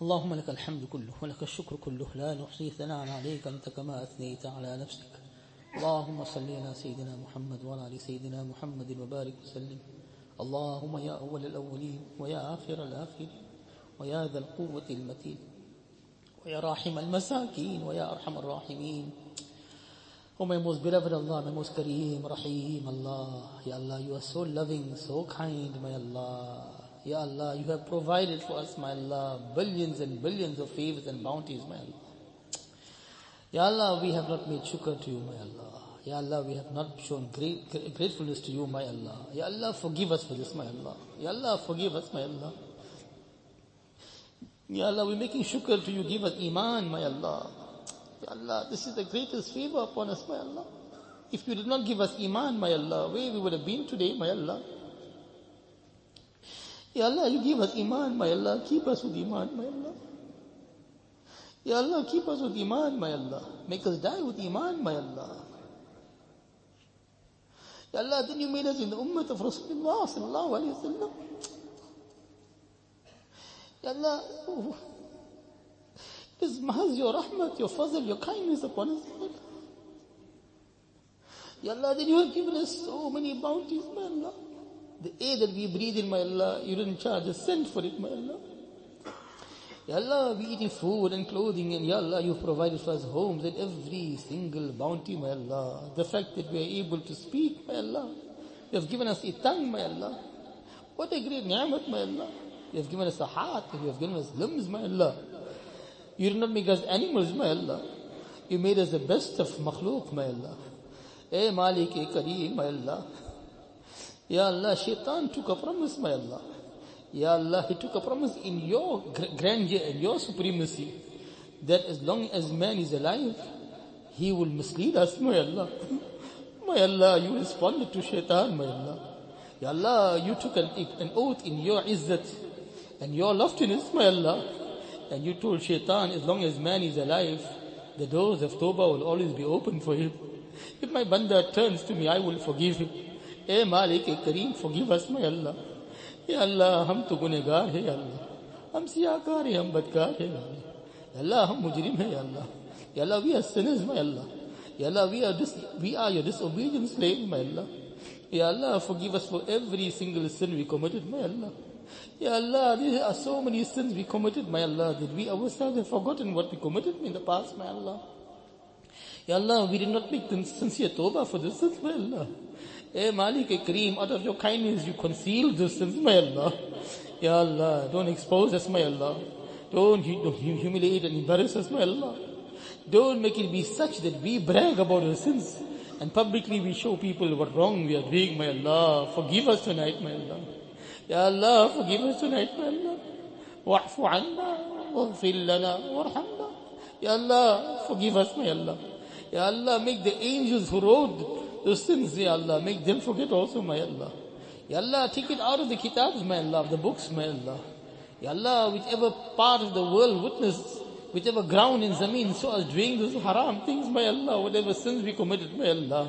اللهم لك الحمد كله ولك الشكر كله لا نحصي ثناء عليك أنت كما أثنيت على نفسك. اللهم صل على سيدنا محمد وعلى آل سيدنا محمد وبارك وسلم. اللهم يا أول الأولين ويا آخر الآخرين ويا ذا القوة المتين ويا راحم المساكين ويا أرحم الراحمين. Oh my most beloved Allah, my most Kareem, Rahim Allah. Ya Allah, you are so loving, so kind, my Allah. Ya Allah, you have provided for us, my Allah, billions and billions of favors and bounties, my Allah. Ya Allah, we have not made shukr to you, my Allah. Ya Allah, we have not shown gratefulness to you, my Allah. Ya Allah, forgive us for this, my Allah. Ya Allah, forgive us, my Allah. Ya Allah, we're making shukr to you, give us iman, my Allah. Ya Allah, this is the greatest favor upon us, my Allah. If you did not give us iman, my Allah, where we would have been today, my Allah. Ya Allah, you give us iman, my Allah. Keep us with iman, my Allah. Ya Allah, keep us with iman, my Allah. Make us die with iman, my Allah. Ya Allah, then you made us in the ummah of Rasulullah sallallahu alayhi wa sallam. Ya Allah, this mahaz your rahmat, your fazl, your kindness upon us. Ya Allah, then you have given us so many bounties, my Allah. The air that we breathe in, my Allah, you didn't charge a cent for it, my Allah. Ya Allah, we eating food and clothing, and Ya Allah, you provided for us homes and every single bounty, my Allah. The fact that we are able to speak, my Allah. You have given us a tongue, my Allah. What a great ni'mat, my Allah. You have given us a heart, and you have given us limbs, my Allah. You did not make us animals, my Allah. You made us the best of makhluk, my Allah. Eh Malik, eh Kareem, my Allah. Ya Allah, Shaitan took a promise, my Allah. Ya Allah, he took a promise in your grandeur and your supremacy that as long as man is alive, he will mislead us, my Allah. My Allah, you responded to Shaitan, my Allah. Ya Allah, you took an oath in your izzat and your loftiness, my Allah. And you told Shaitan, as long as man is alive, the doors of Tawbah will always be open for him. If my banda turns to me, I will forgive him. Eh Malik, eh Kareem, forgive us, my Allah. Ya Allah, hum to gunegar hai, Ya Allah. Hum siyakar hai, hum badkar hai, Ya Allah, hum mujrim hai, Ya Allah. Ya Allah, we are sinners, my Allah. Ya Allah, we are your disobedient slaves, my Allah. Ya Allah, forgive us for every single sin we committed, my Allah. Ya Allah, there are so many sins we committed, my Allah, that we ourselves have forgotten what we committed in the past, my Allah. Ya Allah, we did not make the sincere tawbah for the sins, my Allah. Eh Malik, eh Kareem, out of your kindness you concealed the sins, my Allah. Ya Allah, don't expose us, my Allah. Don't humiliate and embarrass us, my Allah. Don't make it be such that we brag about our sins and publicly we show people what wrong we are doing, my Allah. Forgive us tonight, my Allah. Ya Allah, forgive us tonight, my Allah. Wa'fu anna, waghfir lana, warhamna. Ya Allah, forgive us, my Allah. Ya Allah, make the angels who wrote those sins, Ya Allah, make them forget also, my Allah. Ya Allah, take it out of the kitabs, my Allah, of the books, my Allah. Ya Allah, whichever part of the world witnessed, whichever ground in Zameen saw us doing those haram things, my Allah, whatever sins we committed, my Allah,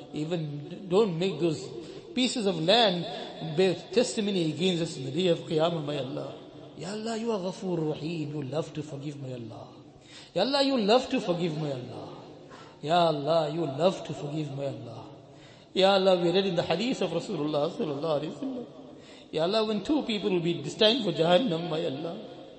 even don't make those pieces of land bear testimony against us in the day of Qiyamah, my Allah. Ya Allah, you are Ghafoor Rahim, you love to forgive, my Allah. Ya Allah, you love to forgive, my Allah. Ya Allah, you love to forgive, my Allah. Ya Allah, we read in the hadith of Rasulullah sallallahu alaihi wasallam. Ya Allah, when two people will be destined for Jahannam, my Allah,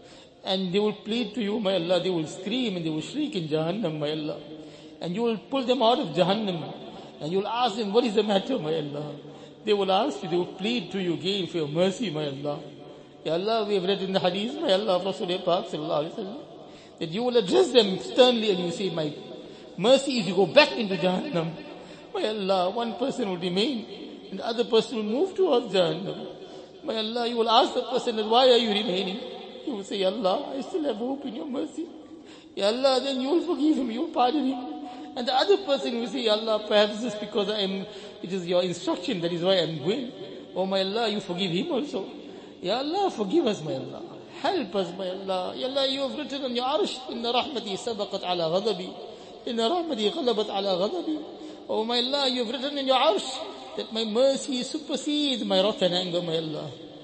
and they will plead to you, my Allah, they will scream and they will shriek in Jahannam, my Allah, and you will pull them out of Jahannam, and you will ask them, what is the matter, my Allah? They will ask you, they will plead to you again for your mercy, my Allah. Ya Allah, we have read in the hadith, my Allah, of Rasulullah sallallahu alaihi wasallam, that you will address them sternly and you say, my mercy is you go back into Jahannam. My Allah, one person will remain and the other person will move towards Jahannam. My Allah, you will ask the person, why are you remaining? He will say, Ya Allah, I still have hope in your mercy. Ya Allah, then you will forgive him, you will pardon him. And the other person will say, Ya Allah, perhaps it's because it is your instruction, that is why I am going. Oh my Allah, you forgive him also. Ya Allah, forgive us, my Allah. Help us, my Allah. Ya Allah, you have written on your arsh, Inna rahmati sabaqat ala ghadabi. Inna rahmati ghalabat ala ghadabi. Oh my Allah, you have written in your arsh that my mercy supersedes my wrath and anger, my Allah.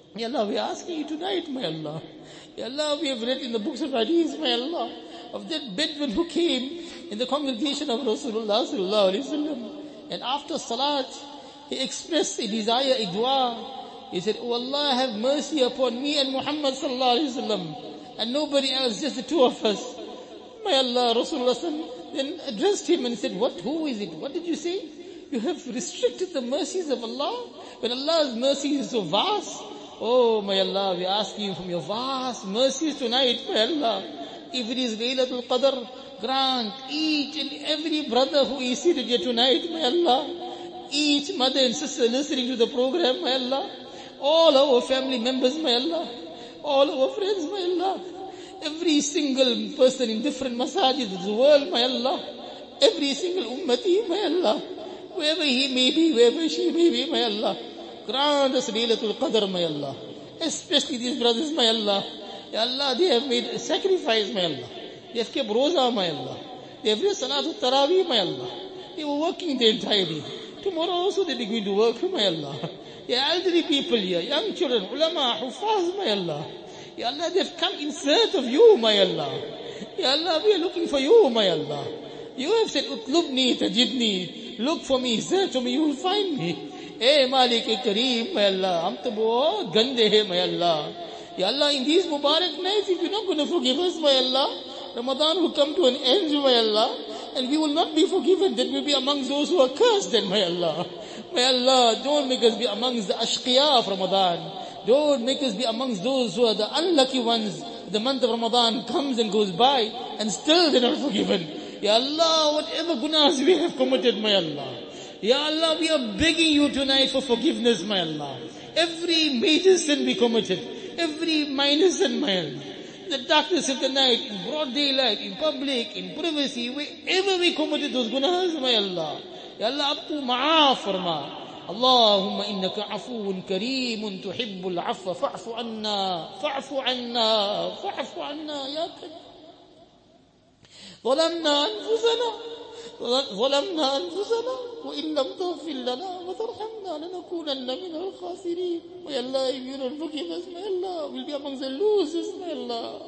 Ya Allah, we are asking you tonight, my Allah. Ya Allah, we have read in the books of Hadith, my Allah, of that Bedouin who came in the congregation of Rasulullah sallallahu alaihi wasallam. And after Salat, he expressed a desire, a dua. He said, "Oh Allah, have mercy upon me and Muhammad sallallahu alaihi wasallam, and nobody else, just the two of us." My Allah, Rasulullah then addressed him and said, who is it? What did you say? You have restricted the mercies of Allah, when Allah's mercy is so vast. Oh, my Allah, we are asking you from your vast mercies tonight, my Allah. If it is Laylatul Qadr, grant each and every brother who is seated here tonight, my Allah, each mother and sister listening to the program, my Allah, all our family members, my Allah, all our friends, my Allah, every single person in different masajid of the world, my Allah, every single ummati, my Allah, wherever he may be, wherever she may be, my Allah, grant us Laylatul Qadr, my Allah. Especially these brothers, my Allah. Ya Allah, they have made a sacrifice, my Allah. They have kept Roza, my Allah. They have read Salatul Taraweeh, my Allah. They were working the entire day. Tomorrow also they are going to work, my Allah. Ya elderly people here, young children, ulama, hufaz, my Allah. Ya Allah, they have come in search of you, my Allah. Ya Allah, we are looking for you, my Allah. You have said, Utlubni, tajidni. Look for me, search for me, you will find me. Hey Malik Kareem, my Allah, hum to bahut gande hai, my Allah. Ya Allah, in these Mubarak nights, if you're not going to forgive us, my Allah, Ramadan will come to an end, my Allah, and we will not be forgiven. Then we'll be amongst those who are cursed, then, my Allah. My Allah, don't make us be amongst the ashqiya of Ramadan. Don't make us be amongst those who are the unlucky ones. The month of Ramadan comes and goes by, and still they're not forgiven. Ya Allah, whatever gunas we have committed, my Allah. Ya Allah, we are begging you tonight for forgiveness, my Allah. Every major sin we committed, every minor sin, my Allah. The darkness of the night, in broad daylight, in public, in privacy, wherever we committed those gunas, my Allah. Ya Allah, abtu ma'af farma. اللهم إنك عفو كريم تحب العفو فاعف عنا فاعف عنا فاعف عنا يا كريم. ظلمنا أنفسنا وإن لم تغفر لنا وترحمنا لنكونن من الخاسرين. Ya Allah, if you don't forgive us, my Allah, we'll be amongst the losers, my Allah.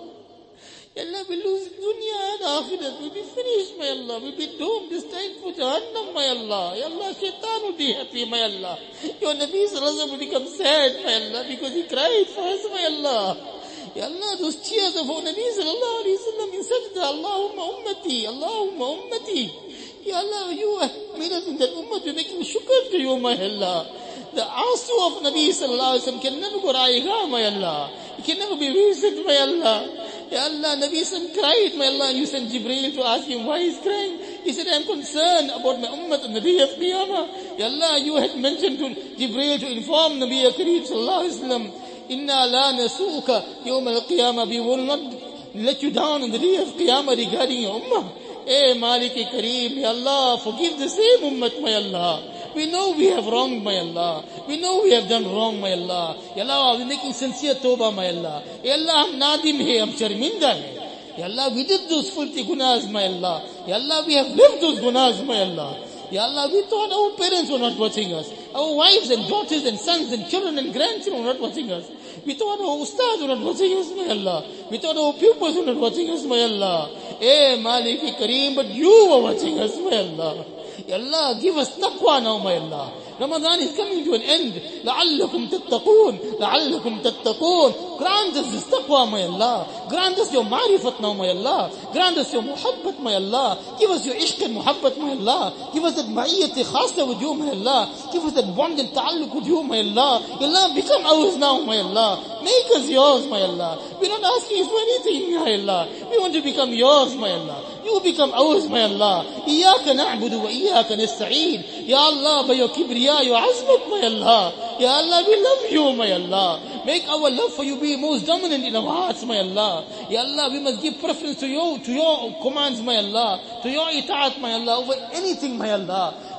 Ya Allah, we'll lose dunya and akhirat. We'll be finished, my Allah. We'll be doomed this time for Jahannam, my Allah. Ya Allah, shaitan will be happy, my Allah. Your Nabi Sallallahu Alaihi Wasallam will become sad, my Allah, because he cried for us, my Allah. Ya Allah, those tears of our Nabi Sallallahu Alaihi Wasallam in sajda, Allahumma ummati, Allahumma ummati. Ya Allah, you made us in that ummah, we're making shukr to you, my Allah. The asu of Nabi Sallallahu Alaihi Wasallam can never go raiga, my Allah. It can never be reset, my Allah. Ya Allah, Nabi Sallallahu cried, my Allah, and you sent Jibreel to ask him why he's crying. He said, I'm concerned about my ummah on the day of Qiyamah. Ya Allah, you had mentioned to Jibreel to inform Nabi Kareem Sallallahu Alaihi Wasallam, Inna la nasuka yawm al-Qiyamah, we will not let you down on the day of Qiyamah regarding your ummah. Hey Malik Kareem, Ya Allah, forgive the same ummah, my Allah. We know we have wronged, my Allah. We know we have done wrong, my Allah. Ya Allah, we're making sincere tawbah, my Allah. Ya Allah, hum nadim hai, hum sharminda hai. Ya Allah, we did those filthy gunas, my Allah. Ya Allah, we have lived those gunas, my Allah. Ya Allah, we thought our parents were not watching us. Our wives and daughters and sons and children and grandchildren were not watching us. We thought our ustads were not watching us, my Allah. We thought our pupils were not watching us, my Allah. Eh, Malik Kareem, but you were watching us, my Allah. Ya Allah, give us taqwa now, my Allah. Ramadan is coming to an end. لَعَلَّكُمْ تَتَّقُونَ لَعَلَّكُمْ تَتَّقُونَ. Grant us this taqwa, my Allah. Grant us your marifat now, my Allah. Grant us your muhabbat, my Allah. Give us your ishq and muhabbat, my Allah. Give us that ma'iyyat khasa with you, my Allah. Give us that bond and ta'alluq with you, my Allah. Ya Allah, become ours now, my Allah. Make us yours, my Allah. We're not asking you for anything, my Allah. We want to become yours, my Allah. You become ours, my Allah. إِيَّاكَ نَعْبُدُ وَإِيَّاكَ نَسْتَعِينُ. Ya Allah, by your kibriya, your azmat, my Allah. Ya Allah, we love you, my Allah. Make our love for you be most dominant in our hearts, my Allah. Ya Allah, we must give preference to your commands, my Allah. To your ita'at, my Allah, over anything, my Allah.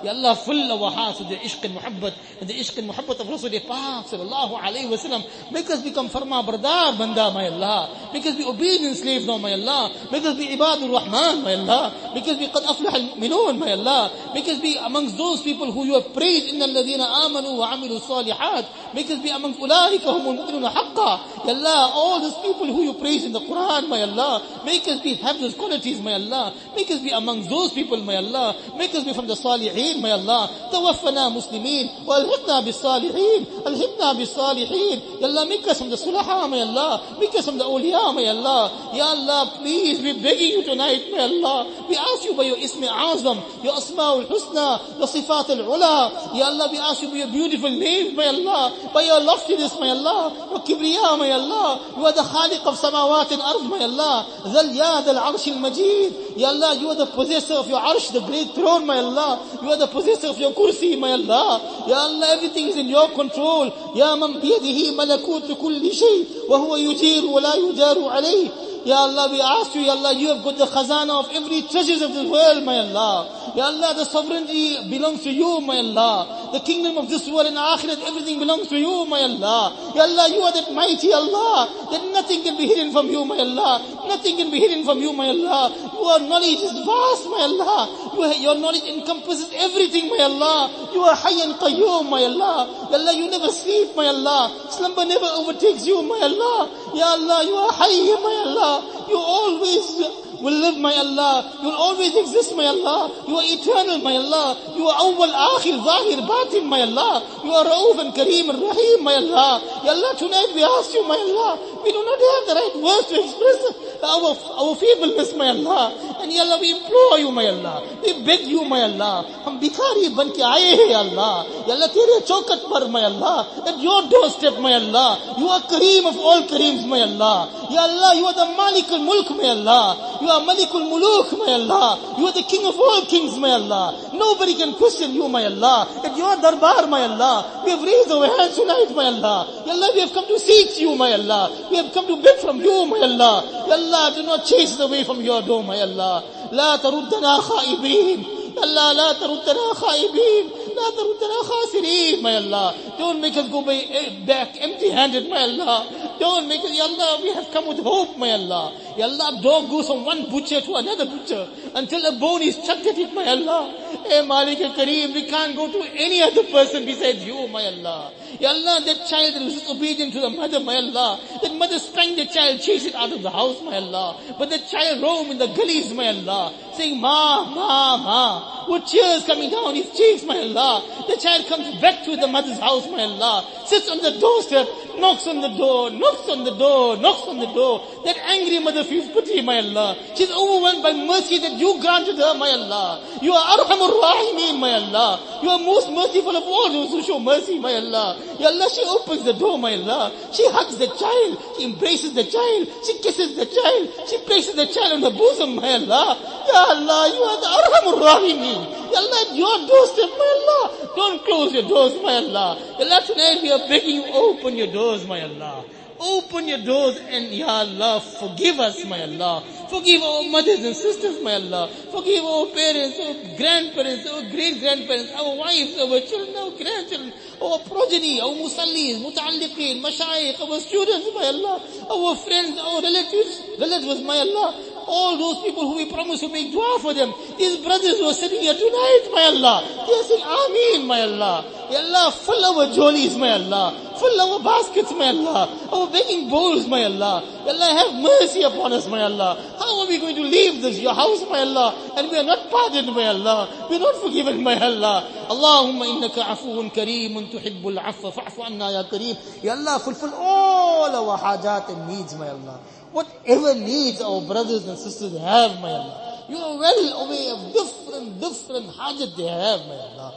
Ya Allah, fill our hearts with the ishq and muhabbat, and the ishq and muhabbat of Rasulullah Pak sallallahu alayhi wa sallam. Make us become farma bardar banda, my Allah. Make us be obedient slaves now, my Allah. Make us be ibadur rahman, my Allah. Make us be qad aflah al-mu'minun, my Allah. Make us be amongst those people who you have praised, inna alladhina amanu wa amilu salihat. Make us be amongst ulaika humul mu'minuna haqqa. Ya Allah, all those people who you praise in the Quran, my Allah. Make us have those qualities, my Allah. Make us be amongst those people, my Allah. Make us be from the salihin, my Allah. Tawaffana muslimin, wa alhiqna bis salihin, alhiqna bis salihin. Ya Allah, make us from the sulaha, my Allah. Make us from the awliya, my Allah. Ya Allah, please, we're begging you tonight, my Allah. We ask you by your ismi azam, your asma'ul husna, your sifat al-ula. Ya Allah, we ask you by your beautiful names, my Allah. By your loftiness, my Allah. Your kibriya, my Allah. You are the khaliq of samawat and ard, my Allah. Zal yad al-arsh al-majid. Ya Allah, you are the possessor of your arsh, the great throne, my Allah. You are the possessor of your kursi, my Allah. Ya Allah, everything is in your control. Ya man biyadihi malakutu kulli shay, wa huwa yujiru wa la yujaru alayhi. Ya Allah, we ask you, Ya Allah, you have got the khazana of every treasures of this world, my Allah. Ya Allah, the sovereignty belongs to you, my Allah. The kingdom of this world and akhirat, everything belongs to you, my Allah. Ya Allah, you are that mighty Allah, that nothing can be hidden from you, my Allah. Nothing can be hidden from you, my Allah. Your knowledge is vast, my Allah. Your knowledge encompasses everything, my Allah. You are Hayy and Qayyum, my Allah. Ya Allah, you never sleep, my Allah. Slumber never overtakes you, my Allah. Ya Allah, you are Hayy, my Allah. You always will live, my Allah. You will always exist, my Allah. You are eternal, my Allah. You are awwal, akhir, zahir, batin, my Allah. You are Rauf and Kareem and Rahim, my Allah. Ya Allah, tonight we ask you, my Allah. We do not have the right words to express our feebleness, my Allah. And Ya Allah, we implore you, my Allah. We beg you, my Allah. Hum bhikhari ban ke aaye hai, Ya Allah. Ya Allah, tere chaukat par, my Allah. At your doorstep, my Allah. You are Kareem of all Kareems, my Allah. Ya Allah, you are the Malik al-Mulk, my Allah. You are Malik al-Muluk, my Allah. You are the King of all kings, my Allah. Nobody can question you, my Allah. At your darbar, my Allah. We have raised our hands tonight, my Allah. Ya Allah, we have come to seek you, my Allah. We have come to beg from you, my Allah. Ya Allah, do not chase us away from your door, my Allah. لا تردنا خائبين. Ya Allah, لا تردنا خائبين. لا تردنا خاسرين, my Allah. Don't make us go back empty-handed, my Allah. Don't make us, Ya Allah, we have come with hope, my Allah. Ya Allah, dog goes from one butcher to another butcher until a bone is chucked at it, my Allah. Hey Malik al-Kareem, we can't go to any other person besides you, my Allah. Ya Allah, that child that was disobedient to the mother, my Allah. That mother spanked the child, chased it out of the house, my Allah. But the child roamed in the gullies, my Allah, saying, Ma, Ma, Ma. With tears coming down his cheeks, my Allah. The child comes back to the mother's house, my Allah. Sits on the doorstep, knocks on the door, knocks on the door, knocks on the door. That angry mother feels pity, my Allah. She's overwhelmed by mercy that you granted her, my Allah. You are Arhamur Rahimin, my Allah. You are most merciful of all those who show mercy, my Allah. Ya Allah, she opens the door, my Allah. She hugs the child. She embraces the child. She kisses the child. She places the child on her bosom, my Allah. Ya Allah, you are the Arhamur Rahimin. Ya Allah, at your doorstep, my Allah. Don't close your doors, my Allah. Ya Allah, tonight we are begging you, open your doors, my Allah. Open your doors and Ya Allah, forgive us, my Allah. Forgive our mothers and sisters, my Allah. Forgive our parents, our grandparents, our great-grandparents, our wives, our children, our grandchildren, our progeny, our musallis, muta'alliqeen, mashayikh, our students, my Allah. Our friends, our relatives, my Allah. All those people who we promise to make dua for them. These brothers who are sitting here tonight, my Allah. They are saying, Ameen, my Allah. Ya Allah, fill our jollies, my Allah. Fill our baskets, my Allah. Our begging bowls, my Allah. Ya Allah, have mercy upon us, my Allah. How are we going to leave this, your house, my Allah? And we are not pardoned, my Allah. We are not forgiven, my Allah. Allahumma innaka afuun kareemun tuhibbul afwa fa'fu anna ya kareem. Ya Allah, fulfill all our hajat and needs, my Allah. Whatever needs our brothers and sisters have, my Allah. You are well aware of different hajat they have, my Allah.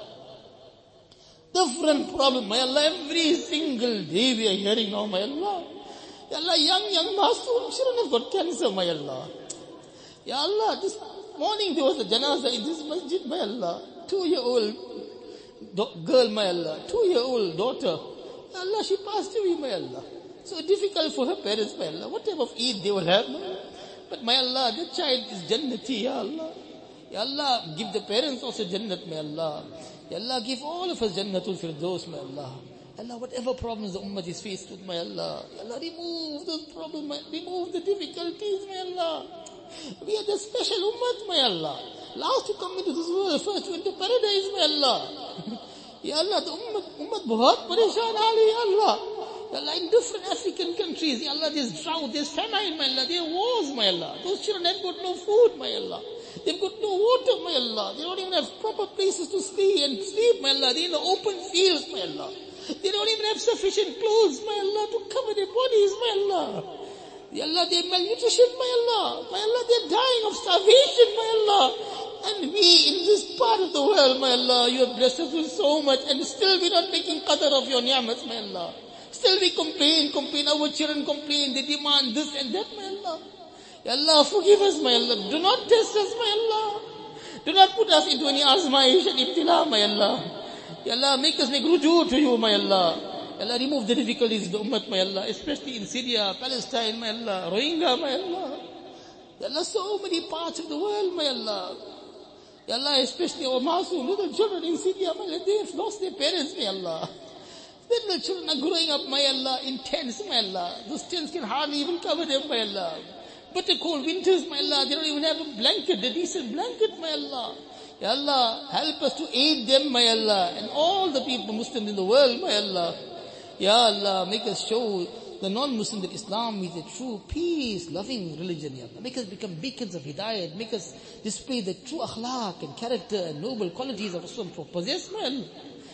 Different problem, my Allah. Every single day we are hearing now, my Allah. Ya Allah, young Masoom shouldn't have got cancer, my Allah. Ya Allah, this morning there was a janazah in this masjid, my Allah. 2-year-old girl, my Allah. 2-year-old daughter. Ya Allah, she passed away, my Allah. So difficult for her parents, my Allah. What type of Eid they will have, my Allah. But my Allah, that child is Jannati, Ya Allah. Ya Allah, give the parents also Jannat, may Allah. Ya Allah, give all of us Jannatul Firdaus, may Allah. Allah, whatever problems the Ummah is faced with, may Allah. Ya Allah, remove those problems, remove the difficulties, may Allah. We are the special Ummah, may Allah. Last to come into this world, first to enter paradise, may Allah. Ya Allah, the Ummah bahut pareshan hali, Ya Allah. Ya Allah, in different African countries, Ya Allah, there's drought, there's famine, my Allah, there are wars, my Allah. Those children have got no food, my Allah. They've got no water, my Allah. They don't even have proper places to stay and sleep, my Allah. They're in the open fields, my Allah. They don't even have sufficient clothes, my Allah, to cover their bodies, my Allah. Ya Allah, they're malnutrition, my Allah. My Allah, they're dying of starvation, my Allah. And we in this part of the world, my Allah, you have blessed us with so much, and still we're not making qadr of your ni'mat, my Allah. Still we complain, our children complain, they demand this and that, my Allah. Ya Allah, forgive us, my Allah. Do not test us, my Allah. Do not put us into any azmaish and ibtila, my Allah. Ya Allah, make us make ruju to you, my Allah. Ya Allah, remove the difficulties of the ummah, my Allah, especially in Syria, Palestine, my Allah, Rohingya, my Allah. Ya Allah, so many parts of the world, my Allah. Ya Allah, especially our masoom, little children in Syria, my Allah, they have lost their parents, my Allah. The little children are growing up, my Allah, in tents, my Allah. Those tents can hardly even cover them, my Allah. Bitter cold winters, my Allah, they don't even have a blanket, a decent blanket, my Allah. Ya Allah, help us to aid them, my Allah, and all the people, Muslims in the world, my Allah. Ya Allah, make us show the non-Muslims that Islam is a true peace-loving religion, Ya Allah. Make us become beacons of hidayat, make us display the true akhlaq and character and noble qualities of Islam possess, my Allah.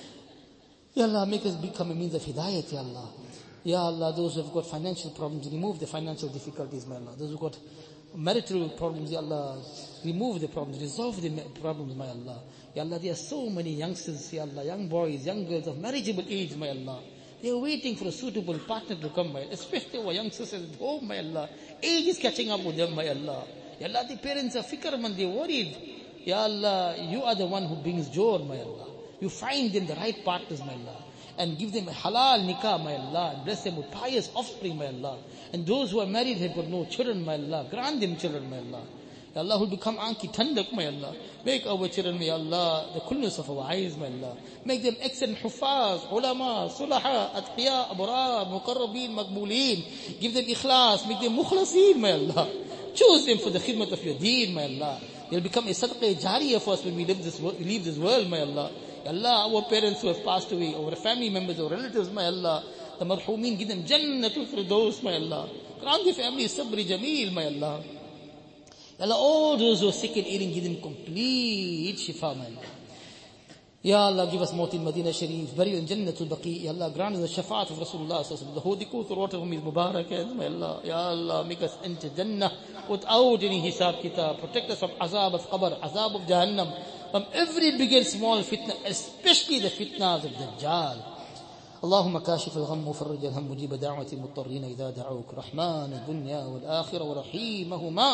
Ya Allah, make us become a means of hidayat, Ya Allah. Ya Allah, those who have got financial problems, remove the financial difficulties, my Allah. Those who have got marital problems, Ya Allah, remove the problems, resolve the problems, my Allah. Ya Allah, there are so many youngsters, Ya Allah, young boys, young girls of marriageable age, my Allah. They are waiting for a suitable partner to come, my Allah. Especially our young sisters at home, my Allah. Age is catching up with them, my Allah. Ya Allah, the parents are fikrman, they are worried. Ya Allah, you are the one who brings joy, my Allah. You find them the right partners, my Allah. And give them a halal nikah, my Allah. And bless them with pious offspring, my Allah. And those who are married have got no children, my Allah. Grant them children, my Allah. Ya Allah, who become anki tandak, my Allah. Make our children, my Allah, the coolness of our eyes, my Allah. Make them excellent hufaz, ulama, sulaha, atqiya, abrar, muqarrabeen, maqbooleen. Give them ikhlas, make them mukhlasin, my Allah. Choose them for the khidmat of your deen, my Allah. They'll become a sadaqah jariyah for us when we leave this world, my Allah. Ya Allah, our parents who have passed away, our family members, our relatives, my Allah, the marhumeen, give them Jannatul Firdaus, my Allah. Grant the family sabri jameel, my Allah. Ya Allah, all those who are sick and ailing, give them complete shifa, my Allah. Ya Allah, give us Mawt in Medina Sharif, bury in Jannatul Baqi. Ya Allah, grant us the shafaat of Rasulullah sallallahu alaihi wasallam, the holy qut water from his Mubarak hands, my Allah. Ya Allah, make us enter Jannah without any hisab kitab. Protect us from azab of qabr, azab of Jahannam, from every big and small fitna, especially the fitnas of Dajjal. اللهم كاشف الغم وفرج الهم مجيب دعوة المضطرين إذا دعوك رحمن الدنيا والآخرة ورحيمهما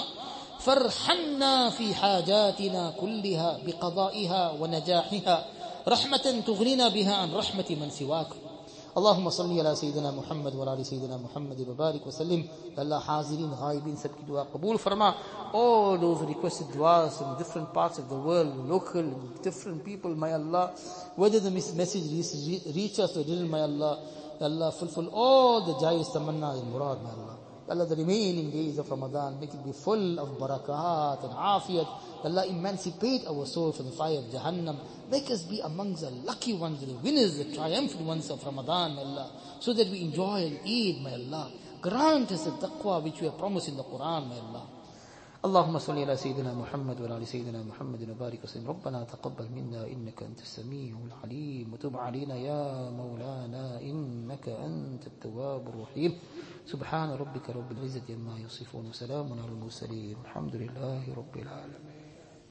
فارحمنا في حاجاتنا كلها بقضائها ونجاحها رحمة تغنينا بها عن رحمة من سواك. اللهم صل على سيدنا محمد وعلى آل سيدنا محمد وبارك وسلم. Allah حاضرين غائبين सबकी दुआ कबूल फरमा. All those requested duas from different parts of the world, local, different people, my Allah, whether the message reach us or didn't, my Allah, Allah, fulfill all the jais, tamanna and murad, my Allah. Allah, the remaining days of Ramadan, make it be full of barakat and afiyat. Allah, emancipate our soul from the fire of Jahannam. Make us be amongst the lucky ones, the winners, the triumphant ones of Ramadan, my Allah, so that we enjoy and eat, my Allah. Grant us the taqwa which we have promised in the Quran, my Allah. اللهم صل على سيدنا محمد وعلى آل سيدنا محمد وبارك وسلم. ربنا تقبل منا إنك أنت السميع العليم وتب علينا يا مولانا إنك أنت التواب الرحيم. سبحان ربك رب العزة عما يصفون وسلام على المرسلين الحمد لله رب العالمين.